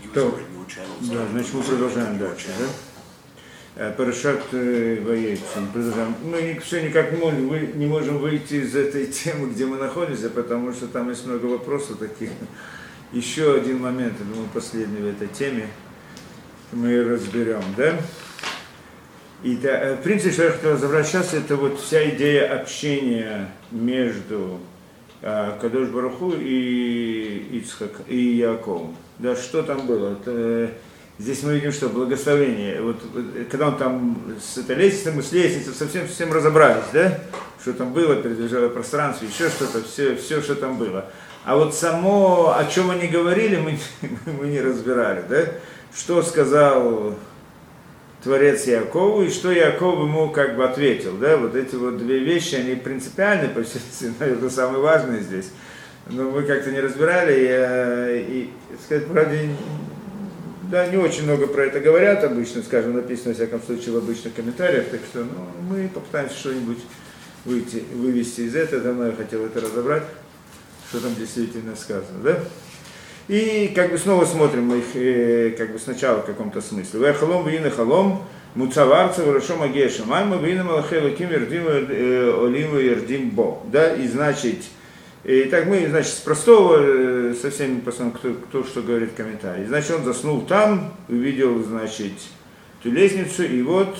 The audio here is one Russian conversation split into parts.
То, да, значит, мы продолжаем дальше, да? Парашат Ваейци. Продолжаем. Мы все никак не можем выйти из этой темы, где мы находимся, потому что там есть много вопросов таких. Еще один момент, я думаю, последний в этой теме, мы разберем, да? И да, в принципе, что я хотел разобрать сейчас, это вот вся идея общения между Кадош Барух Ху и Ицхак, и Яаковом. Да, что там было? Здесь мы видим, что благословение. Вот, когда он там с этой лестницей, мы с лестницей совсем разобрались, да? Что там было, передвижало пространство, еще что-то, все, что там было. А вот само, о чем они говорили, мы не разбирали, да? Что сказал Творец Яакову, и что Яаков ему как бы ответил, да, вот эти вот две вещи, они принципиальны, по всей наверное, самые важные здесь, но мы как-то не разбирали, и сказать правде, да, не очень много про это говорят обычно, скажем, написано, во всяком случае, в обычных комментариях, так что, мы попытаемся что-нибудь вывести из этого, давно я хотел это разобрать, что там действительно сказано, да. И как бы снова смотрим мы их как бы сначала в каком-то смысле. Вехалом вина халом муцаварца вырашом агеша майма вина малахелаким ердим олим ердим бо. Да, и значит, и так мы, значит, с простого, со всеми посмотрим, кто что говорит в комментарии. Значит, он заснул там, увидел, значит, ту лестницу, и вот,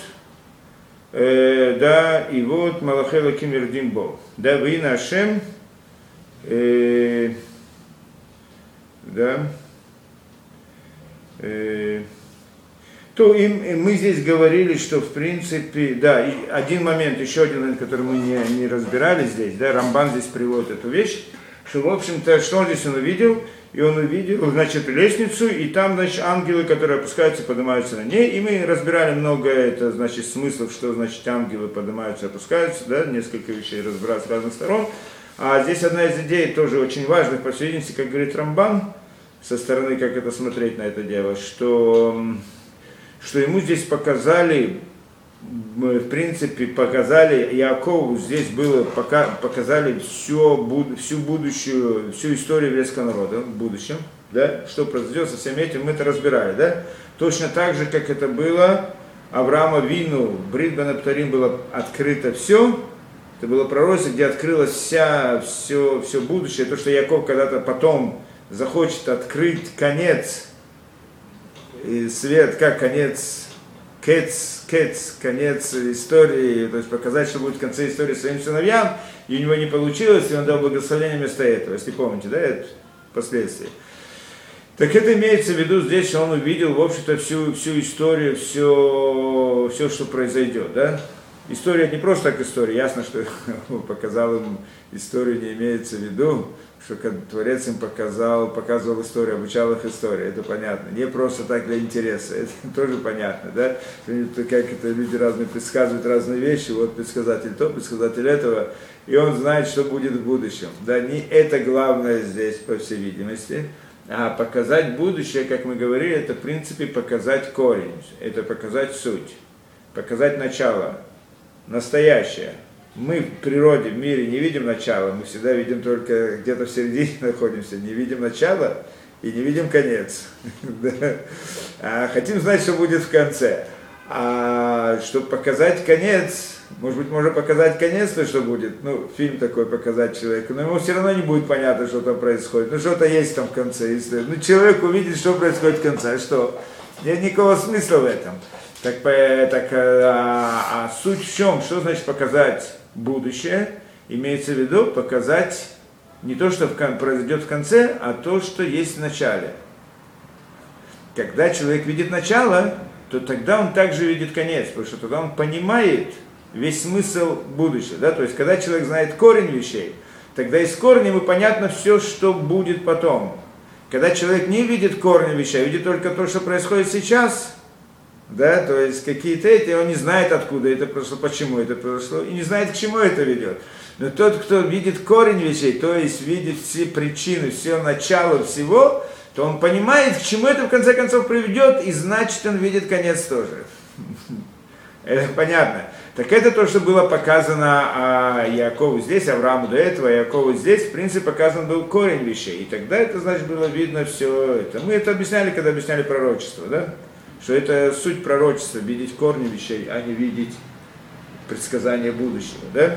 да, и вот малахелаким ердим бо. Да, вина Ашем, да, то мы здесь говорили, что в принципе, да, и один момент, еще один момент, который мы не разбирали здесь, да, Рамбан здесь приводит эту вещь, что, в общем-то, что он здесь увидел? И он увидел, значит, лестницу, и там, значит, ангелы, которые опускаются, поднимаются на ней, и мы разбирали много, это, значит, смыслов, что, значит, ангелы поднимаются, опускаются, да, несколько вещей разбирать с разных сторон. А здесь одна из идей тоже очень важных, по всей видимости, как говорит Рамбан, со стороны, как это смотреть на это дело, что ему здесь показали, в принципе, показали Яакову, здесь было, показали всю будущую, всю историю еврейского народа в будущем, да, что произойдет со всем этим, мы это разбирали, да, точно так же, как это было Авраама Вину, Брит бен Аптарим было открыто все. Это было пророчество, где открылось все будущее, то, что Яаков когда-то потом захочет открыть конец, и свет, как конец, конец истории, то есть показать, что будет в конце истории своим сыновьям, и у него не получилось, и он дал благословение вместо этого, если помните, да, это впоследствии. Так это имеется в виду здесь, что он увидел, в общем-то, всю историю, все, что произойдет, да. История не просто так история, ясно, что показал им историю, не имеется в виду, что Творец им показывал историю, обучал их истории, это понятно. Не просто так для интереса, это тоже понятно, да? Как это люди разные предсказывают разные вещи, вот предсказатель то, предсказатель этого, и он знает, что будет в будущем. Да, не это главное здесь, по всей видимости, а показать будущее, как мы говорили, это в принципе показать корень, это показать суть, показать начало. Настоящее. Мы в природе, в мире не видим начала, мы всегда видим только где-то в середине находимся, не видим начала и не видим конец. А хотим знать, что будет в конце. А чтобы показать конец, может быть, можно показать конец, то что будет, фильм такой показать человеку, но ему все равно не будет понятно, что там происходит. Что-то есть там в конце истории. Человек увидит, что происходит в конце, а что? Нет никакого смысла в этом. А суть в чем? Что значит показать будущее? Имеется в виду показать не то, что произойдет в конце, а то, что есть в начале. Когда человек видит начало, то тогда он также видит конец, потому что тогда он понимает весь смысл будущего. Да? То есть, когда человек знает корень вещей, тогда из корня ему понятно все, что будет потом. Когда человек не видит корня вещей, видит только то, что происходит сейчас, да, то есть какие-то эти, он не знает, откуда это произошло, почему это произошло, и не знает, к чему это ведет. Но тот, кто видит корень вещей, то есть видит все причины, все начало всего, то он понимает, к чему это в конце концов приведет, и значит он видит конец тоже. Это понятно. Так это то, что было показано Якову здесь, Аврааму до этого, Якову здесь, в принципе, показан был корень вещей. И тогда это, значит, было видно все это. Мы это объясняли, когда объясняли пророчество, да? Что это суть пророчества, видеть корни вещей, а не видеть предсказания будущего, да?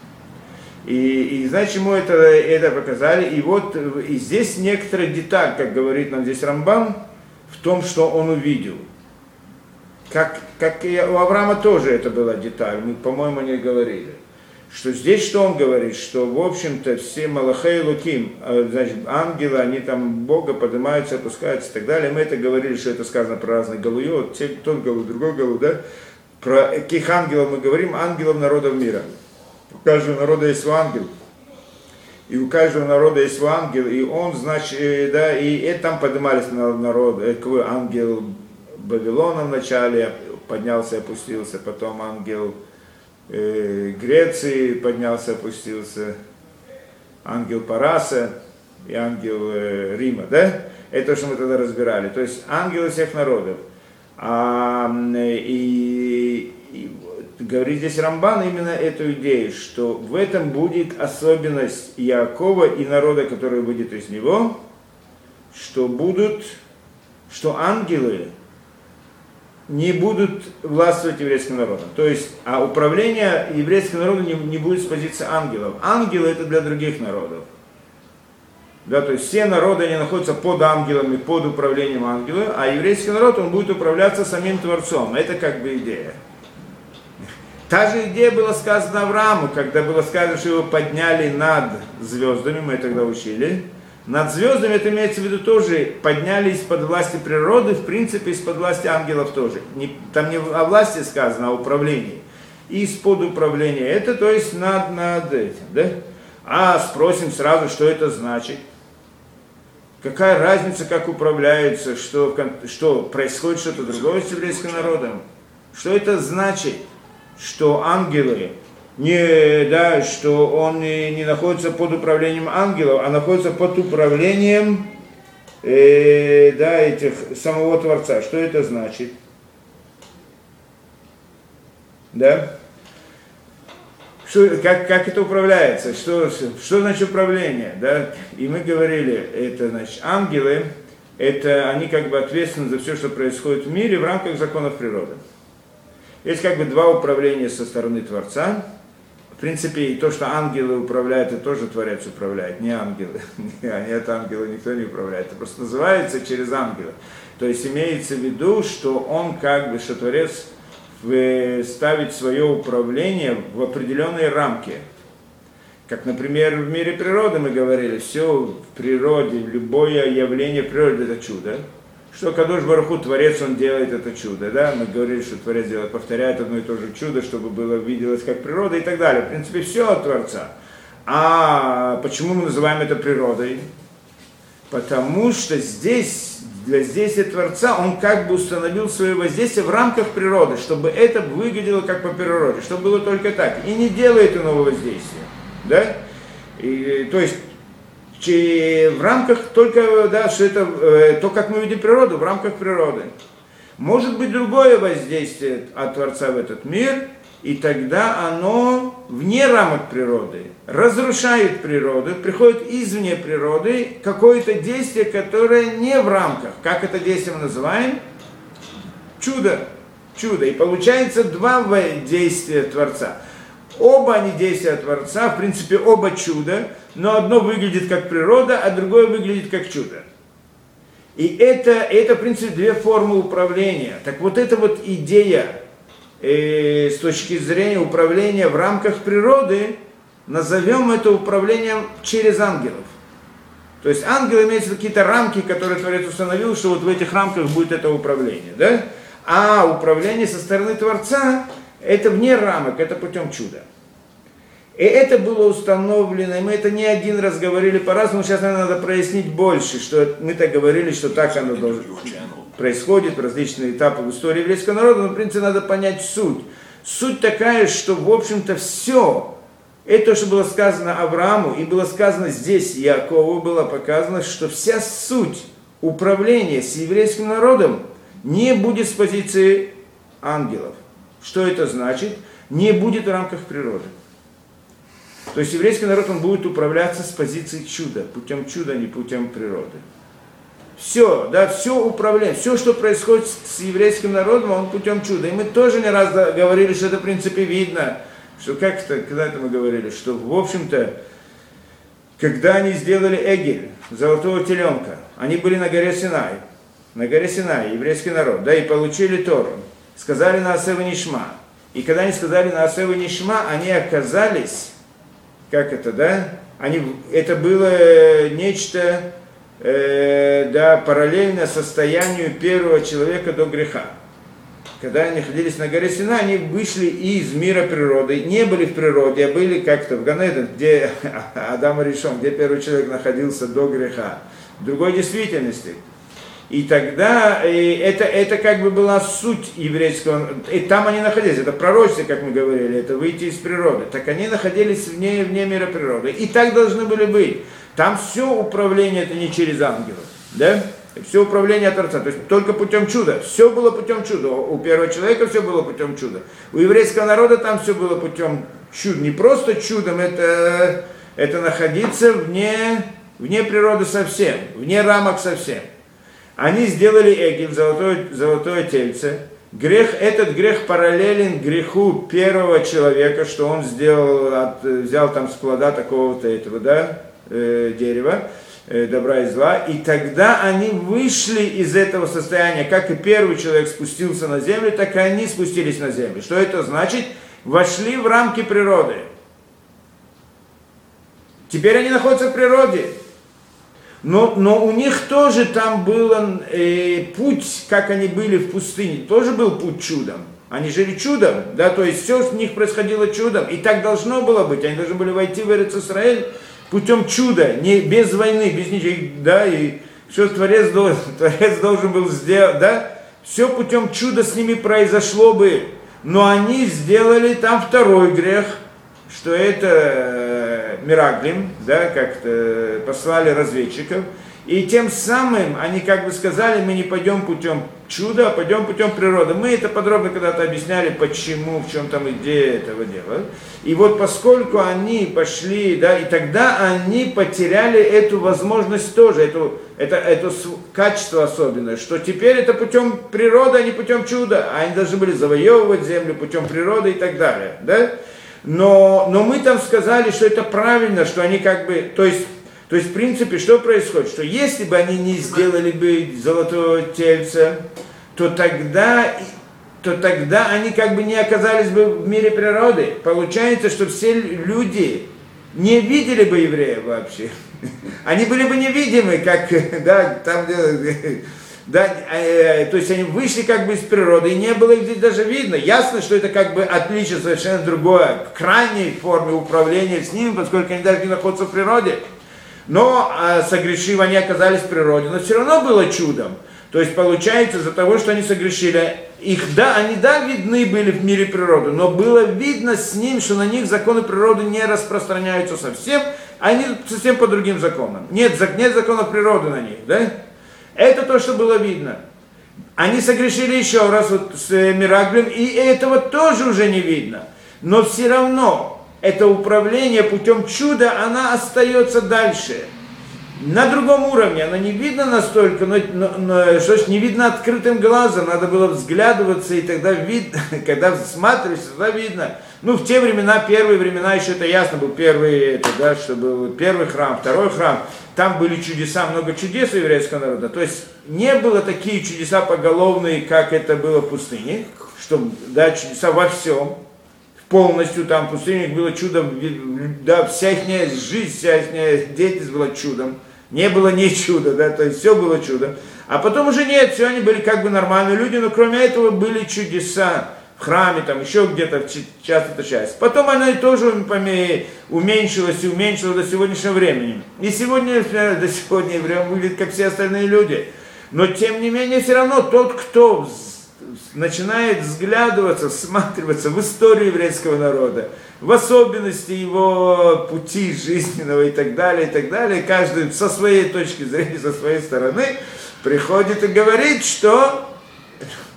И значит, ему это показали. И вот и здесь некоторая деталь, как говорит нам здесь Рамбам, в том, что он увидел. Как и у Авраама тоже это была деталь, мы, по-моему, не говорили. Что здесь, что он говорит, что, в общем-то, все Малахей Луким, значит, ангелы, они там Бога поднимаются, опускаются и так далее. Мы это говорили, что это сказано про разные галуйот, тот галу, другой галу, да? Про каких ангелов мы говорим? Ангелов народов мира. У каждого народа есть свой ангел. И у каждого народа есть свой ангел, и он, значит, да, и там поднимались народы, ангел Вавилона вначале поднялся и опустился, потом ангел Греции поднялся и опустился, ангел Параса и ангел Рима, да? Это что мы тогда разбирали. То есть ангелы всех народов. И говорит здесь Рамбан именно эту идею, что в этом будет особенность Яакова и народа, который выйдет из него, что ангелы не будут властвовать еврейским народом. То есть, а управление еврейским народом не будет с позиции ангелов. Ангелы это для других народов. Да, то есть все народы, они находятся под ангелами, под управлением ангелов, а еврейский народ, он будет управляться самим Творцом. Это как бы идея. Та же идея была сказана Аврааму, когда было сказано, что его подняли над звездами, мы тогда учили. Над звездами, это имеется в виду тоже, подняли из-под власти природы, в принципе, из-под власти ангелов тоже. Там не о власти сказано, а о управлении. Из-под управления. Это, то есть, над этим, да? А спросим сразу, что это значит. Какая разница, как управляются, что происходит что-то другое с еврейским народом? Что это значит, что ангелы... что он не находится под управлением ангелов, а находится под управлением самого Творца. Что это значит? Да? Как это управляется? Что значит управление? Да? И мы говорили, это значит ангелы, они как бы ответственны за все, что происходит в мире в рамках законов природы. Есть как бы два управления со стороны Творца. В принципе, и то, что ангелы управляют, это тоже Творец управляет, не ангелы. Нет, ангелы никто не управляет. Это просто называется через ангела. То есть имеется в виду, что он как бы, что Творец ставит свое управление в определенные рамки. Как, например, в мире природы мы говорили, все в природе, любое явление природы это чудо. Что Кадош Барух Ху, Творец, он делает это чудо, да? Мы говорили, что Творец делает, повторяет одно и то же чудо, чтобы было виделось как природа и так далее. В принципе, все от Творца. А почему мы называем это природой? Потому что здесь, для действия Творца, он как бы установил свое воздействие в рамках природы, чтобы это выглядело как по природе, чтобы было только так. И не делает иного воздействия, да? То есть, в рамках только, да, что это, то, как мы видим природу, в рамках природы. Может быть другое воздействие от Творца в этот мир, и тогда оно вне рамок природы, разрушает природу, приходит извне природы какое-то действие, которое не в рамках. Как это действие мы называем? Чудо. Чудо. И получается два действия Творца. Оба они действия Творца, в принципе, оба чудо, но одно выглядит как природа, а другое выглядит как чудо. И это в принципе, две формы управления. Так вот эта вот идея с точки зрения управления в рамках природы, назовем это управлением через ангелов. То есть ангел имеется какие-то рамки, которые Творец установил, что вот в этих рамках будет это управление. Да? А управление со стороны Творца, это вне рамок, это путем чуда. И это было установлено, и мы это не один раз говорили по-разному, сейчас, наверное, надо прояснить больше, что мы так говорили, что так оно происходит в различные этапы в истории еврейского народа, но, в принципе, надо понять суть. Суть такая, что, в общем-то, все, это, что было сказано Аврааму, и было сказано здесь Яакову, было показано, что вся суть управления с еврейским народом не будет с позиции ангелов. Что это значит? не будет в рамках природы. То есть еврейский народ, он будет управляться с позиции чуда, путем чуда, а не путем природы. Все, да, все управление, все, что происходит с еврейским народом, он путем чуда. И мы тоже не раз говорили, что это в принципе видно, что как-то, когда это мы говорили, что в общем-то, когда они сделали Эгель, золотого теленка, они были на горе Синай, еврейский народ, да, и получили Тору, сказали на Асев и Нишма. И когда они сказали на Асев и Нишма, они оказались, как это, да, это было нечто, да, параллельно состоянию первого человека до греха. Когда они находились на горе Синай, они вышли из мира природы, не были в природе, а были как-то в Ганеден, где Адам Аришон, где первый человек находился до греха, в другой действительности. И тогда это как бы была суть еврейского, и там они находились, это пророчество, как мы говорили, это выйти из природы. Так они находились вне мира природы, и так должны были быть. Там все управление, это не через ангелов, да? Все управление от Творца, то есть только путем чуда. Все было путем чуда. У первого человека все было путем чуда. У еврейского народа там все было путем чуда. Не просто чудом, это находиться вне природы совсем, вне рамок совсем. Они сделали Эгель, золотое тельце. Этот грех параллелен греху первого человека, что он взял там с плода такого-то этого, да, дерева, добра и зла, и тогда они вышли из этого состояния, как и первый человек спустился на землю, так и они спустились на землю. Что это значит? Вошли в рамки природы. Теперь они находятся в природе. Но у них тоже там был путь, как они были в пустыне, тоже был путь чудом. Они жили чудом, да, то есть все у них происходило чудом, и так должно было быть. Они должны были войти в Эрец Исраэль путем чуда, не без войны, без ничего, да, и все Творец должен был сделать, да, все путем чуда с ними произошло бы, но они сделали там второй грех, что это Мираглим, да, как-то послали разведчиков, и тем самым они как бы сказали, мы не пойдем путем чуда, а пойдем путем природы. Мы это подробно когда-то объясняли, почему, в чем там идея этого дела. И вот поскольку они пошли, да, и тогда они потеряли эту возможность тоже, это качество особенное, что теперь это путем природы, а не путем чуда. Они должны были завоевывать землю путем природы и так далее, да? Но мы там сказали, что это правильно, что они как бы, то есть, в принципе, что происходит? Что если бы они не сделали бы золотого тельца, то тогда они как бы не оказались бы в мире природы. Получается, что все люди не видели бы евреев вообще. Они были бы невидимы, как, да, там, да, то есть они вышли как бы из природы, и не было их здесь даже видно. Ясно, что это как бы отличие совершенно другое, крайней форме управления с ними, поскольку они даже не находятся в природе. Но согрешив, они оказались в природе, но все равно было чудом. То есть получается, из-за того, что они согрешили, они видны были в мире природы, но было видно с ним, что на них законы природы не распространяются совсем, они совсем по другим законам. Нет законов природы на них, да? Это то, что было видно. Они согрешили еще раз вот с Мираглем, и этого тоже уже не видно. Но все равно это управление путем чуда, она остается дальше. На другом уровне, она не видно настолько, но что ж, не видно открытым глазом, надо было взглядываться, и тогда видно, когда всматриваешься, тогда видно. Ну, в те времена, первые времена, еще это ясно, был первый, что был первый храм, второй храм, там были чудеса, много чудес у еврейского народа, то есть не было такие чудеса поголовные, как это было в пустыне, что, да, чудеса во всем, полностью там в пустыне было чудом, да, вся их жизнь, вся их деятельность была чудом, не было ни чуда, да, то есть все было чудом. А потом уже нет, все они были как бы нормальные люди, но кроме этого были чудеса в храме, там еще где-то часто часть. Потом она тоже уменьшилась до сегодняшнего времени. И сегодня до сегодня время выглядит как все остальные люди. Но тем не менее все равно тот, кто начинает взглядываться, всматриваться в историю еврейского народа, в особенности его пути жизненного и так далее, каждый со своей точки зрения, со своей стороны, приходит и говорит, что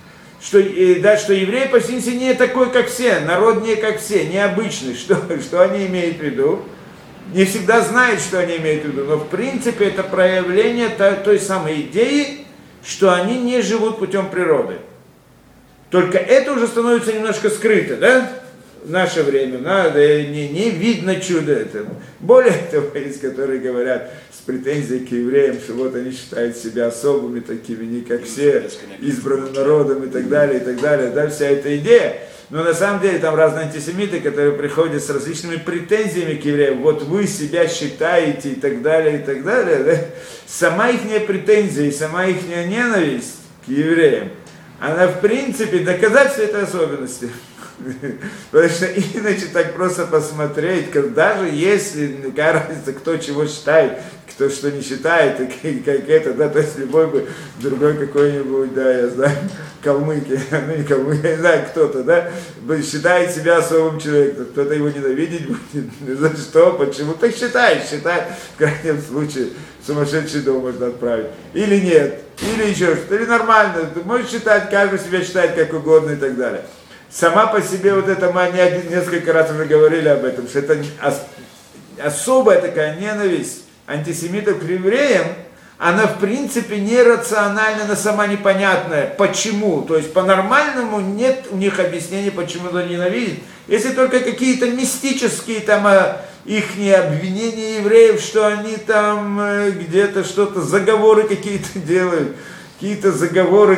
что еврей по сути не такой, как все, народ не как все, необычный. Что они имеют в виду? Не всегда знают, что они имеют в виду, но в принципе это проявление той самой идеи, что они не живут путем природы. Только это уже становится немножко скрыто, да? В наше время, не видно чудо это. Более того, есть, которые говорят с претензией к евреям, что вот они считают себя особыми такими, не как все, избранным народом и так далее, да, вся эта идея. Но на самом деле там разные антисемиты, которые приходят с различными претензиями к евреям, вот вы себя считаете и так далее, да? Сама их претензия и сама их ненависть к евреям, она в принципе доказательство этой особенности. Потому что иначе так просто посмотреть, даже если, какая разница, кто чего считает, кто что не считает, и как это, да, то есть любой бы другой какой-нибудь, да, я знаю, калмыки, ну не калмыки, я не знаю, кто-то, да, считает себя особым человеком, кто-то его ненавидеть будет, за что, почему, так считает, в крайнем случае, в сумасшедший дом можно отправить, или нет, или еще что-то, или нормально, может считать, каждый себя считает как угодно и так далее. Сама по себе вот это, мы несколько раз уже говорили об этом, что это особая такая ненависть антисемитов к евреям, она в принципе нерациональна, она сама непонятная. Почему? То есть по-нормальному нет у них объяснений, почему он ненавидит. Если только какие-то мистические там их обвинения евреев, что они там где-то что-то, заговоры какие-то делают. Какие-то заговоры,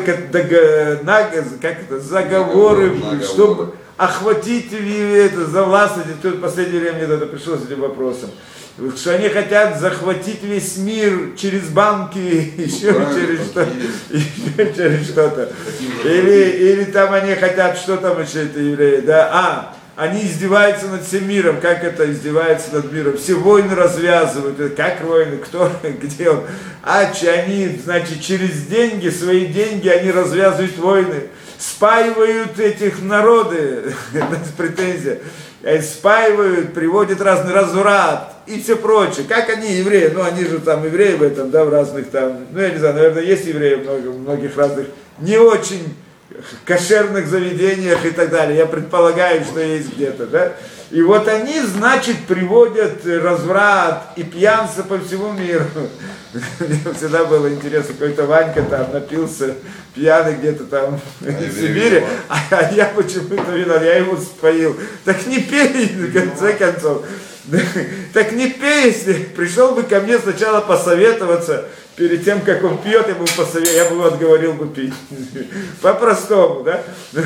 заговоры, чтобы охватить это, завластать. И тут в последнее время мне это пришло с этим вопросом. Что они хотят захватить весь мир через банки, еще через что-то. Или там они хотят, что там еще это евреи, да? Они издеваются над всем миром. Как это издевается над миром? Все войны развязывают. Как войны? Кто? Где он? Они, значит, через деньги, свои деньги, они развязывают войны. Спаивают этих народы. Это претензия. Спаивают, приводят разный разврат и все прочее. Как они, евреи? Они же там евреи в этом, да, в разных там, я не знаю, наверное, есть евреи в многих разных, не очень кошерных заведениях и так далее. Я предполагаю, что есть где-то, да. И вот они, значит, приводят разврат и пьянство по всему миру. Мне всегда было интересно, какой-то Ванька там напился пьяный где-то там в Сибири, а я почему-то виноват, я его споил. Так не пей, в конце концов. Так не пей, если пришел бы ко мне сначала посоветоваться, перед тем, как он пьет, я бы его отговорил бы пить. По-простому, да?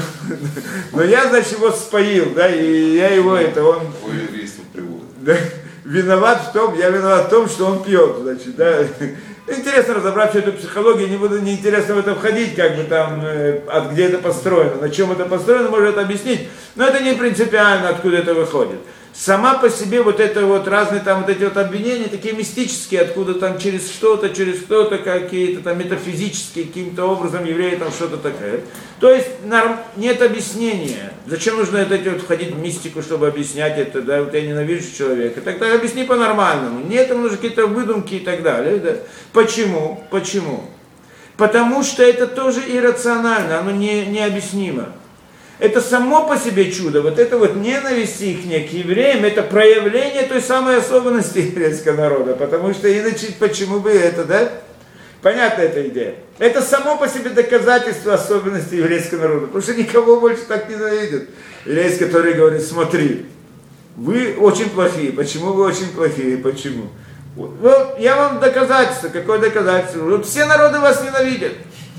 Но я, значит, его споил, да, и я его, он... Да, виноват в том, что он пьет, значит, да. Интересно разобрать всю эту психологию, не интересно в это входить, как бы там, где это построено, на чем это построено, может это объяснить, но это не принципиально, откуда это выходит. Сама по себе вот это вот разные там вот эти вот обвинения, такие мистические, откуда там через кто-то, какие-то там метафизические, каким-то образом евреи там что-то такое. То есть нет объяснения. Зачем нужно входить в мистику, чтобы объяснять это, да, вот я ненавижу человека. Тогда объясни по-нормальному. Нет, там нужны какие-то выдумки и так далее. Да. Почему? Потому что это тоже иррационально, оно необъяснимо. Это само по себе чудо, вот это вот ненависть их к евреям, это проявление той самой особенности еврейского народа, потому что иначе почему бы это, да? Понятна эта идея. Это само по себе доказательство особенности еврейского народа, потому что никого больше так ненавидят. Еврейский, который говорит, смотри, вы очень плохие, почему вы очень плохие, почему? Вот я вам доказательство, какое доказательство? Вот все народы вас ненавидят.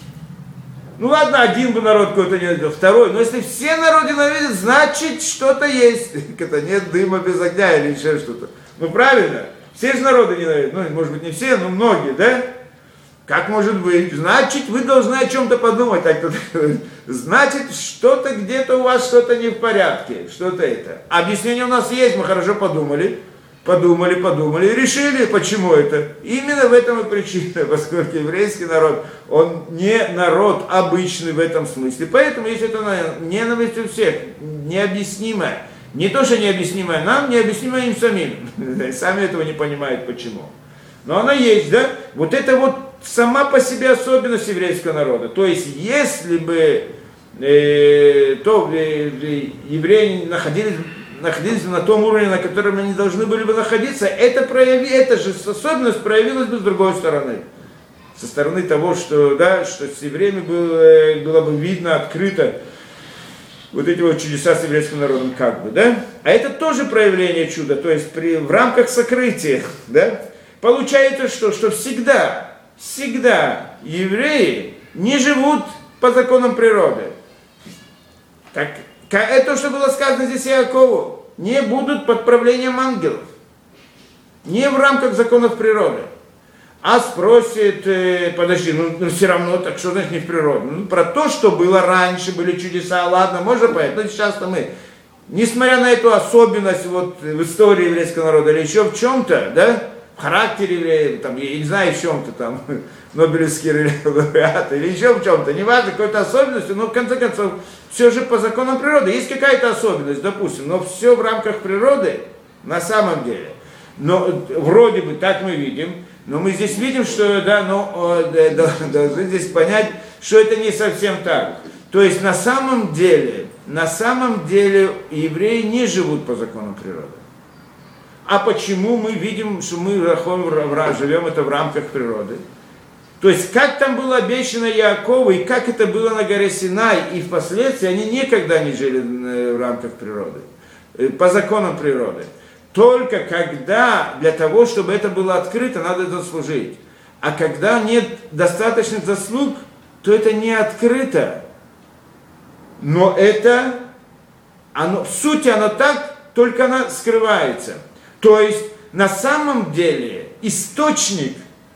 Ну ладно, один бы народ какой-то ненавидел, второй, но если все народы ненавидят, значит что-то есть. Это нет дыма без огня или еще что-то. Ну правильно, все же народы ненавидят, может быть не все, но многие, да? Как может быть? Значит, вы должны о чем-то подумать, так кто-то говорит. Значит, что-то где-то у вас что-то не в порядке, что-то это. Объяснение у нас есть, мы хорошо подумали и решили, почему это. Именно в этом и причина, поскольку еврейский народ, он не народ обычный в этом смысле. Поэтому есть это ненависть у всех, необъяснимая. Не то, что необъяснимая нам, необъяснимая им самим. Сами этого не понимают, почему. Но она есть, да? Вот это вот сама по себе особенность еврейского народа. То есть, если бы евреи находились на том уровне, на котором они должны были бы находиться, эта же особенность проявилась бы с другой стороны. Со стороны того, что, да, что с евреями было бы видно открыто вот эти вот чудеса с еврейским народом, как бы, да? А это тоже проявление чуда, то есть в рамках сокрытия, да? Получается, что всегда евреи не живут по законам природы. Так, это, что было сказано здесь Яакову, не будут под правлением ангелов, не в рамках законов природы. А спросит, подожди, ну все равно, так что значит не в природе? Ну, про то, что было раньше, были чудеса, ладно, можно понять, но сейчас-то мы, несмотря на эту особенность вот, в истории еврейского народа или еще в чем-то, да, в характере евреев, там, я не знаю, в чем-то там, Нобелевский лауреат или еще в чем-то, неважно, какой-то особенностью, но в конце концов, все же по законам природы, есть какая-то особенность, допустим, но все в рамках природы на самом деле. Но вроде бы так мы видим, но мы здесь видим, что должны здесь понять, что это не совсем так. То есть на самом деле евреи не живут по законам природы. А почему мы видим, что мы живем это в рамках природы? То есть как там было обещано Яакову, и как это было на горе Синай, и впоследствии они никогда не жили в рамках природы, по законам природы. Только когда для того, чтобы это было открыто, надо заслужить. А когда нет достаточных заслуг, то это не открыто. Но это, в сути оно так, только оно скрывается. То есть на самом деле источник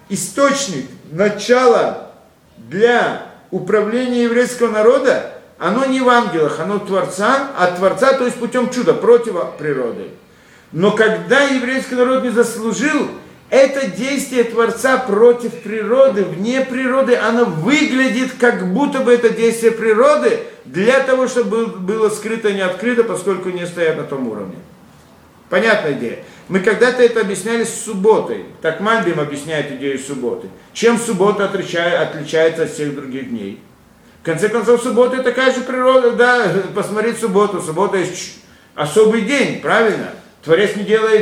начала для управления еврейского народа, оно не в ангелах, оно в Творца, от Творца, то есть путем чуда, против природы. Но когда еврейский народ не заслужил, это действие Творца против природы, вне природы, оно выглядит, как будто бы это действие природы, для того, чтобы было скрыто, не открыто, поскольку не стоят на том уровне. Понятная идея. Мы когда-то это объясняли с субботой. Так Мальбим объясняет идею субботы. Чем суббота отличается от всех других дней? В конце концов, суббота такая же природа, да, посмотреть субботу. Суббота есть особый день, правильно? Творец не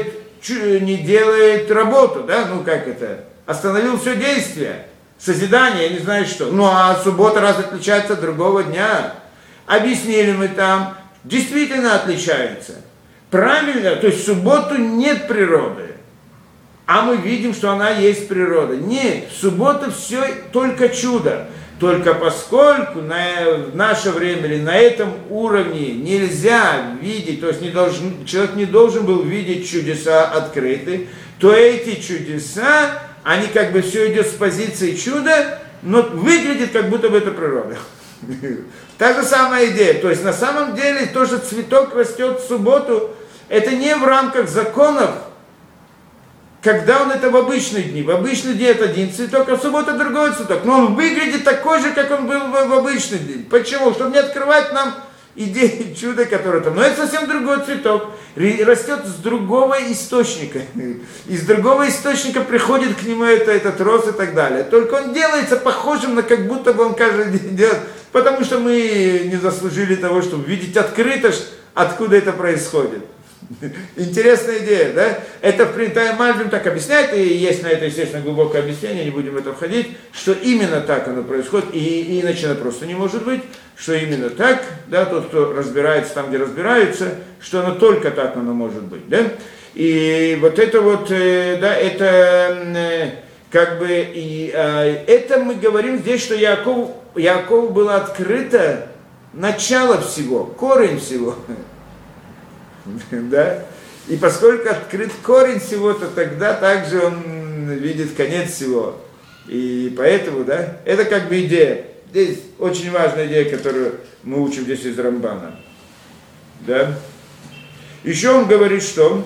делает работу, да, остановил все действие, созидание, я не знаю что. Ну а суббота разве отличается от другого дня? Объяснили мы там, действительно отличается. Правильно, то есть в субботу нет природы, а мы видим, что она есть природа. Нет, в субботу все только чудо. Только поскольку в наше время или на этом уровне нельзя видеть, то есть человек не должен был видеть чудеса открыты, то эти чудеса, они как бы все идет с позиции чуда, но выглядит как будто бы это природа. Та же самая идея. То есть на самом деле то, что цветок растет в субботу, это не в рамках законов, когда он это в обычные дни. В обычные дни это один цветок, а в субботу другой цветок. Но он выглядит такой же, как он был в обычный день. Почему? Чтобы не открывать нам идеи чуда, которые там. Но это совсем другой цветок. Растет с другого источника. Из другого источника приходит к нему этот рост и так далее. Только он делается похожим на как будто бы он каждый день делает. Потому что мы не заслужили того, чтобы видеть открыто, откуда это происходит. Интересная идея, да? Это Мальбим так объясняет, и есть на это, естественно, глубокое объяснение, не будем в это входить, что именно так оно происходит, и иначе оно просто не может быть, что именно так, да, тот, кто разбирается там, где разбирается, что оно только так оно может быть, да? И вот это вот, да, это как бы, это мы говорим здесь, что Яакову было открыто начало всего, корень всего. Да? И поскольку открыт корень всего, то тогда также он видит конец всего. И поэтому, да, это как бы идея. Здесь очень важная идея, которую мы учим здесь из Рамбана. Да? Еще он говорит, что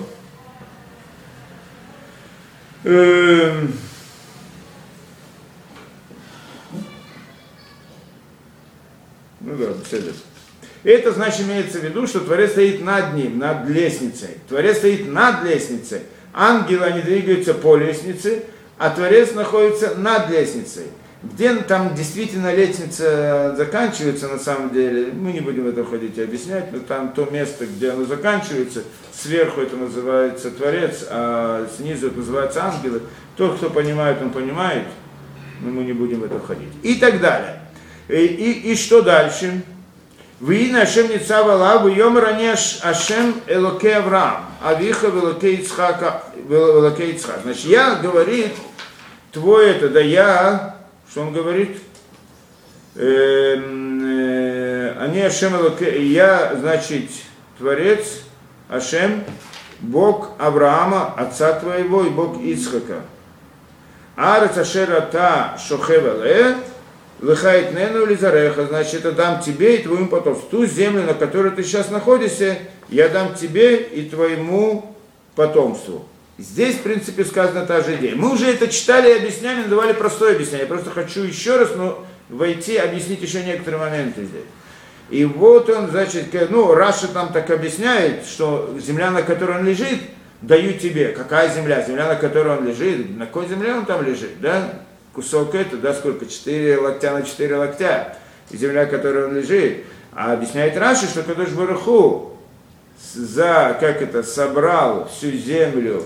это значит, имеется в виду, что Творец стоит над ним, над лестницей. Творец стоит над лестницей. Ангелы, они двигаются по лестнице, а Творец находится над лестницей. Где там действительно лестница заканчивается на самом деле, мы не будем в это входить и объяснять, но там то место, где оно заканчивается, сверху это называется Творец, а снизу это называется ангелы. Тот, кто понимает, он понимает, но мы не будем в это входить. И так далее. И что дальше? Вина Ашем Ницава Лаву Йомар Ани Ашем Элокей Авраам, Авиха Велокей Ицхака, Велокей Ицхак. Значит, я, говорит, твой это, да я, что он говорит? Они Ашем Элокей, я, значит, Творец, Ашем, Бог Авраама, отца твоего, и Бог Ицхака. Арец Ашер Ата Шохев Але, Лыхает нену лизареха, значит, я дам тебе и твоему потомству. Ту землю, на которой ты сейчас находишься, я дам тебе и твоему потомству. Здесь, в принципе, сказана та же идея. Мы уже это читали и объясняли, но давали простое объяснение. Я просто хочу еще раз, войти, объяснить еще некоторые моменты здесь. И вот он, значит, Раша там так объясняет, что земля, на которой он лежит, даю тебе. Какая земля? Земля, на которой он лежит. На какой земле он там лежит, да? Кусок это, да, сколько? 4 локтя на 4 локтя. И земля, в которой он лежит. А объясняет Раши, что Кадош Барух Ху собрал всю землю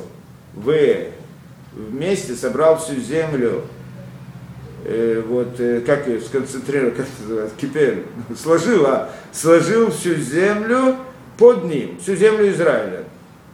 вместе, собрал всю землю, как ее сконцентрировать, как это называется, кипель, сложил всю землю под ним, всю землю Израиля.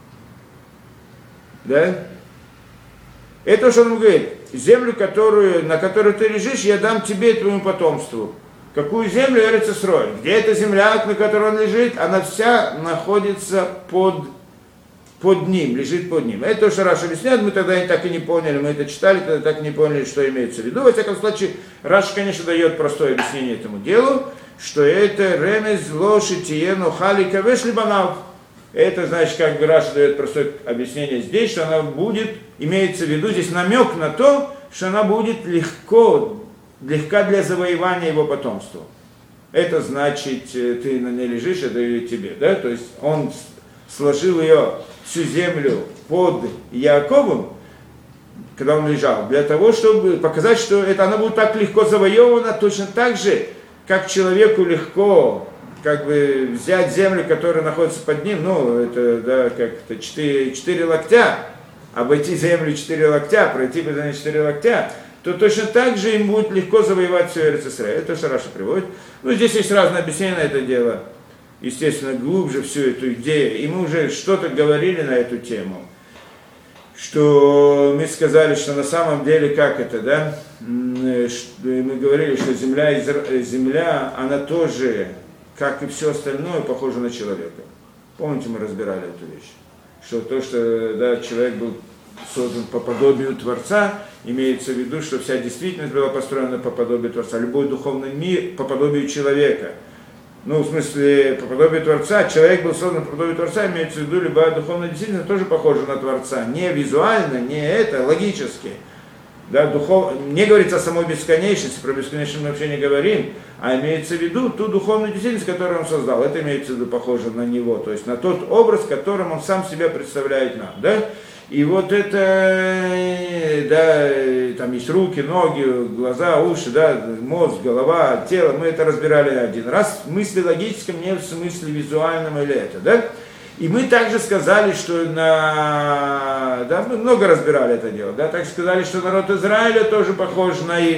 Да? Это что он говорит. Землю, на которой ты лежишь, я дам тебе и твоему потомству. Какую землю? Эрец Исроэль. Где эта земля, на которой он лежит? Она вся находится под ним, лежит под ним. Это то, что Раша объясняет, мы тогда так и не поняли, мы это читали, тогда так и не поняли, что имеется в виду. Во всяком случае, Раша, конечно, дает простое объяснение этому делу, что это ремез лоши тиену хали кавеш либанав. Это значит, как бы Раша дает простое объяснение здесь, что она будет, имеется в виду здесь намек на то, что она будет легка для завоевания его потомства. Это значит, ты на ней лежишь, я даю ее тебе. Да? То есть он сложил ее, всю землю под Яаковом, когда он лежал, для того, чтобы показать, что она будет так легко завоевана, точно так же, как человеку легко взять землю, которая находится под ним, это, да, как-то 4 локтя, обойти землю 4 локтя, пройти по ней 4 локтя, то точно так же им будет легко завоевать всю Эрец Исраэль. Это что Раша приводит. Здесь есть разные объяснения на это дело, естественно, глубже всю эту идею. И мы уже что-то говорили на эту тему, что мы сказали, что на самом деле, как это, да, мы говорили, что земля, она тоже, как и все остальное, похоже на человека. Помните, мы разбирали эту вещь? Что то, что да, человек был создан по подобию Творца, имеется в виду, что вся действительность была построена по подобию Творца. Любой духовный мир по подобию человека. В смысле, по подобию Творца. Человек был создан по подобию Творца, имеется в виду, любая духовная действительность тоже похожа на Творца. Не визуально, не это, логически. Да, не говорится о самой бесконечности, про бесконечность мы вообще не говорим, а имеется в виду ту духовную действительность, которую он создал. Это имеется в виду похоже на него, то есть на тот образ, которым он сам себя представляет нам. Да? И вот это, да, там есть руки, ноги, глаза, уши, да, мозг, голова, тело, мы это разбирали один раз, в смысле логическом, не в смысле визуальном или это, да. И мы также сказали, что мы много разбирали это дело, да, так сказали, что народ Израиля тоже похож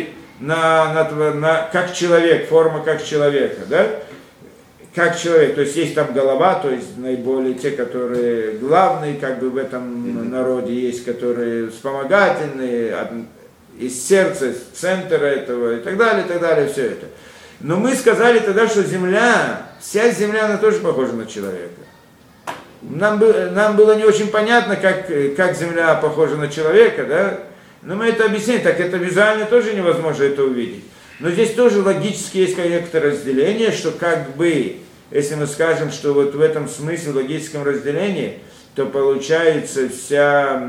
на как человек, форма как человека, да, как человек, то есть есть там голова, то есть наиболее те, которые главные, как бы в этом народе есть, которые вспомогательные, из сердца, из центра этого и так далее, все это. Но мы сказали тогда, что вся земля, она тоже похожа на человека. Нам было не очень понятно, как земля похожа на человека, да? Но мы это объяснили, так это визуально тоже невозможно это увидеть. Но здесь тоже логически есть некоторое разделение, что как бы, если мы скажем, что вот в этом смысле, в логическом разделении, то получается вся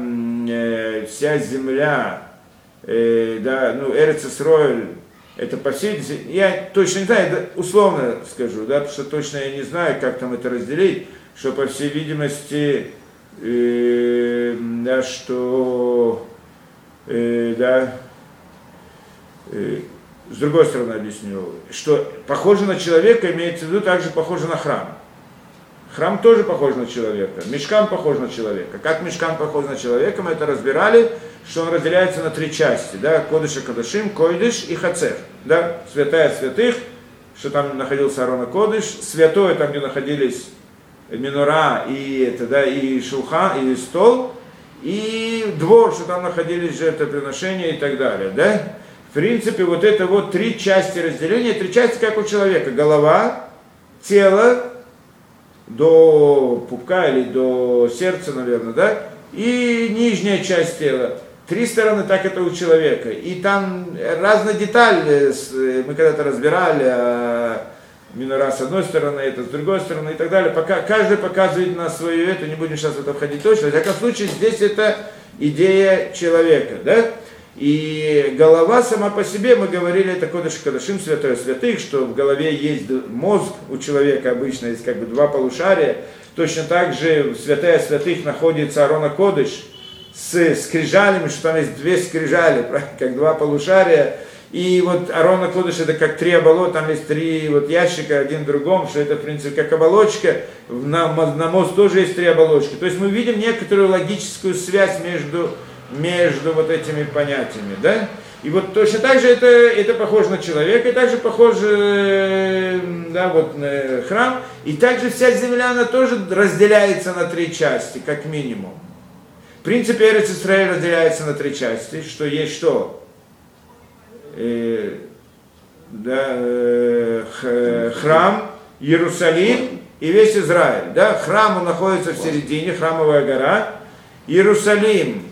земля, Эрец Исроэль, это по всей, я точно не знаю, условно скажу, да, потому что точно я не знаю, как там это разделить, что по всей видимости, С другой стороны объясню, что похоже на человека имеется в виду также похоже на храм. Храм тоже похож на человека, мишкан похож на человека. Как мишкан похож на человека, мы это разбирали, что он разделяется на три части, да, кодыш и кадашим, койдыш и хацер, да, святая святых, что там находился Арон кодыш, святое, там где находились минора и это, да, и шулхан, и стол, и двор, что там находились жертвоприношения и так далее, да. В принципе, вот это вот три части разделения, три части как у человека, голова, тело, до пупка или до сердца, наверное, да, и нижняя часть тела. Три стороны, так это у человека. И там разные детали, мы когда-то разбирали, минора с одной стороны, это с другой стороны и так далее. Пока, каждый показывает на свою эту, не будем сейчас в это входить точно. В всяком случае, здесь это идея человека, да. И голова сама по себе, мы говорили, это кодыш кадашим, святое святых, что в голове есть мозг у человека обычно, есть как бы два полушария. Точно так же в святая святых находится Арон кодыш с скрижалями, что там есть две скрижали, как два полушария. И вот Арон кодыш это как три оболочки, там есть три вот ящика, один в другом, что это в принципе как оболочка. На мозг тоже есть три оболочки. То есть мы видим некоторую логическую связь между вот этими понятиями, да? И вот точно так же это похоже на человека, и также похоже, да, вот на храм, и также вся земля, она тоже разделяется на три части, как минимум. В принципе, Эрец Исраэль разделяется на три части, что есть что? Храм, Иерусалим и весь Израиль, да? Храм, он находится в середине, храмовая гора, Иерусалим,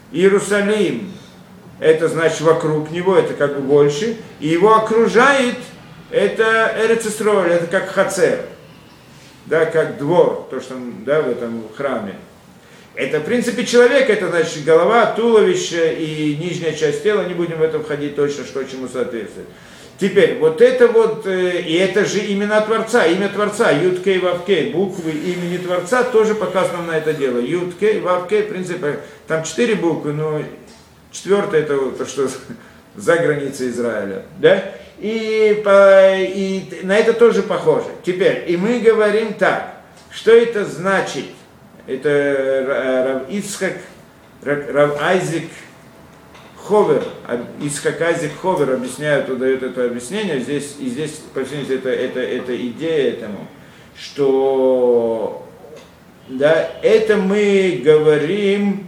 это значит вокруг него, это как бы больше, и его окружает, это Эрец Исраэль, это как хацер, да, как двор, то, что, да, в этом храме. Это, в принципе, человек, это значит голова, туловище и нижняя часть тела, не будем в это входить точно, что чему соответствует. Теперь, вот это вот, и это же имена Творца, имя Творца, Юд-Кей, Вав-Кей, буквы имени Творца тоже показано на это дело. Юд-Кей, Вав-Кей, в принципе, там 4 буквы, но четвертое это вот то, что за границей Израиля, да? И на это тоже похоже. Теперь, и мы говорим так, что это значит? Это Рав Ицхак, Рав Айзек Ховер, Ицхак Айзек Ховер объясняет, дает это объяснение, здесь, и здесь, по всей видимости, это идея этому, что, да, это мы говорим,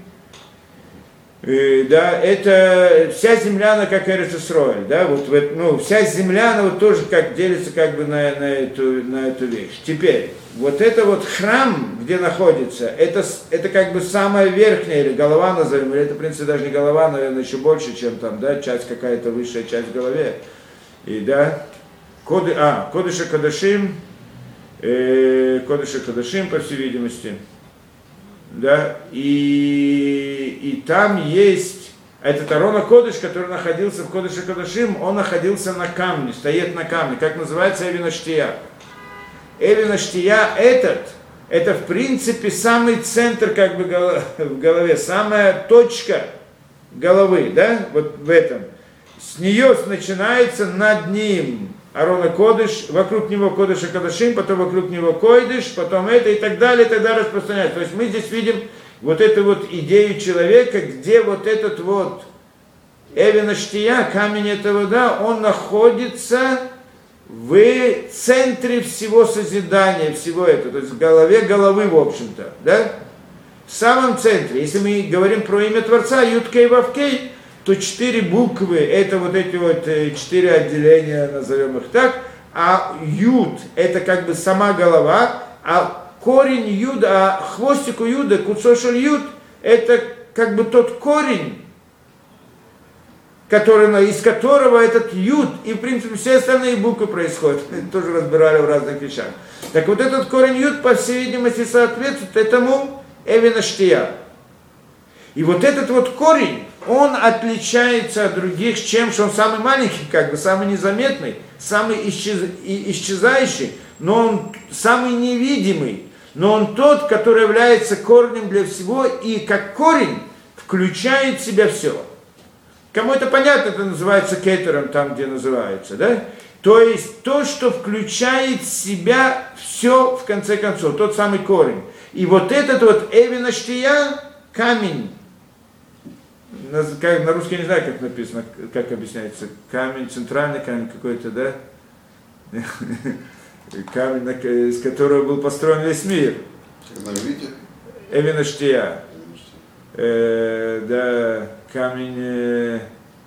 да, это вся земля, она как Эрец Исраэль, да, вот, ну, вся земля, она вот тоже как делится как бы на эту вещь. Теперь, вот это вот храм, где находится, это как бы самая верхняя, или голова назовем, или это, в принципе, даже не голова, наверное, еще больше, чем там, да, часть какая-то, высшая часть в голове. И, да, кодыш и кадашим, по всей видимости. Да, и там есть этот Арон Кодыш, который находился в Кодыше Кадашим, он находился на камне, стоит на камне, как называется Эвен Аштия. Эвен Аштия это в принципе самый центр как бы в голове, самая точка головы, да, вот в этом. С нее начинается над ним Арон Кодыш, вокруг него Кодыш и Кадашим, потом вокруг него Койдыш, потом это и так далее распространяется. То есть мы здесь видим вот эту вот идею человека, где вот этот вот Эвен Аштия, камень этого, да, он находится в центре всего созидания, всего этого, то есть в голове головы, в общем-то, да, в самом центре. Если мы говорим про имя Творца, Юд-Кей, Вав-Кей, то 4 буквы, это вот эти вот 4 отделения, назовем их так, а Юд, это как бы сама голова, а корень Юда, а хвостик у Юда, Куцошель Юд, это как бы тот корень, из которого этот Юд, и в принципе все остальные буквы происходят, тоже разбирали в разных вещах. Так вот этот корень Юд, по всей видимости, соответствует этому Эвен Аштия. И вот этот вот корень, он отличается от других чем, что он самый маленький, как бы, самый незаметный, самый исчезающий, но он самый невидимый, но он тот, который является корнем для всего, и как корень включает в себя все. Кому это понятно, это называется кетером, там, где называется, да? То есть то, что включает в себя все, в конце концов, тот самый корень. И вот этот вот эвен аштия, камень, на русский я не знаю, как написано, как объясняется, камень, центральный камень какой-то, да? Камень, из которого был построен весь мир. Эвен аштия. Да, камень,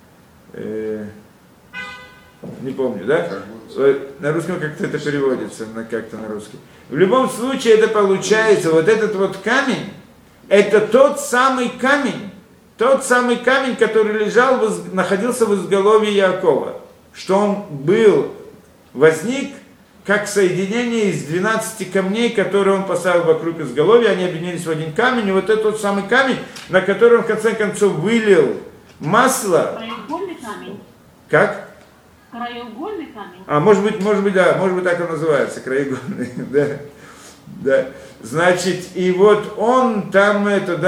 не помню, да? На русском как-то это переводится, как-то на русский. В любом случае это получается, вот этот вот камень, это тот самый камень, который лежал, находился в изголовье Яакова, что он возник как соединение из 12 камней, которые он поставил вокруг изголовья, они объединились в один камень, и вот этот тот самый камень, на который он в конце концов вылил масло. Краеугольный камень. Как? Краеугольный камень. Может быть, да, может быть так он называется, краеугольный, да. Да. Значит, и вот он там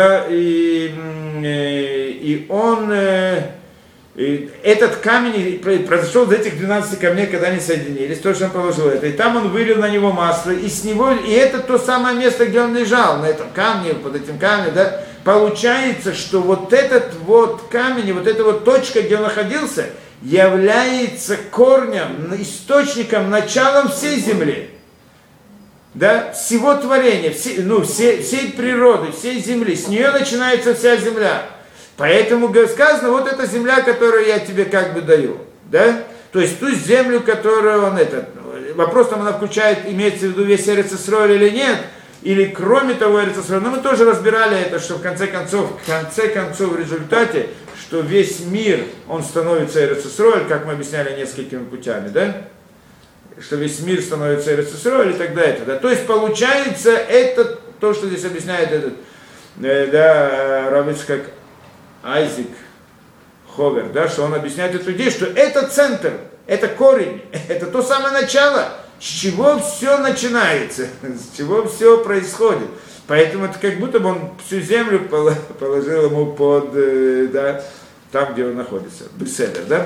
и этот камень произошел из этих 12 камней, когда они соединились, то, что он положил это. И там он вылил на него масло, и с него, и это то самое место, где он лежал, на этом камне, под этим камнем, да. Получается, что вот этот вот камень, и вот эта вот точка, где он находился, является корнем, источником, началом всей земли. Да, всего творения, всей природы, всей земли. С нее начинается вся земля. Поэтому сказано, вот эта земля, которую я тебе как бы даю. Да? То есть ту землю, которую он вопрос там она включает, имеется в виду весь Эрец Исроэль или нет, или кроме того Эрец Исроэль. Но мы тоже разбирали это, что в конце концов в результате, что весь мир, он становится Эрец Исроэль, как мы объясняли несколькими путями, да? Что весь мир становится Эрец Исроэль и так далее. Да? То есть получается, это то, что здесь объясняет этот, Рав Ицхак Айзек Ховер, да, что он объясняет эту идею, что это центр, это корень, это то самое начало, с чего все начинается, с чего все происходит. Поэтому это как будто бы он всю землю положил ему да, там, где он находится, Беседер, да.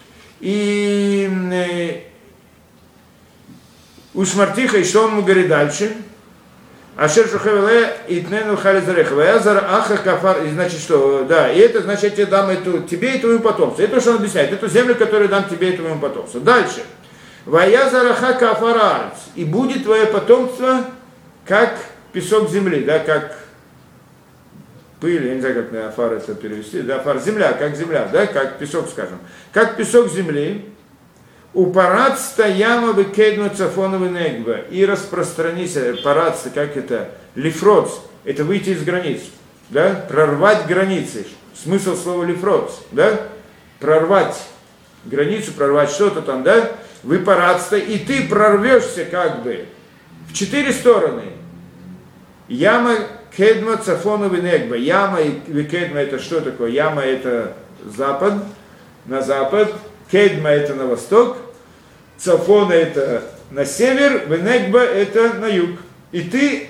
И Ушмартиха, и что он ему говорит дальше? Ашер Шухавеле Итнену Хализареха. Ваязар Аха Кафар. И значит что? Да, и это значит, я тебе дам тебе и твоему потомству. Это что он объясняет. Эту землю, которую дам тебе и твоему потомству. Дальше. Ваязар Аха Кафар Арец. И будет твое потомство как песок земли, да, как пыль, я не знаю, как на Афар это перевести, да, Афар, земля, да, как песок, скажем. Как песок земли. Упарадста яма выкедну цафоновый негба. И распространись, парадста, как это, лифроц, это выйти из границ, да, прорвать границы. Смысл слова лифроц, да, прорвать границу, прорвать что-то там, да, вы парадста, и ты прорвешься как бы в 4 стороны. Яма кедма цафоновый негба. Яма и кедма это что такое? Яма это запад, на запад. Кедма это на восток, Цафона это на север, Венегба это на юг. И ты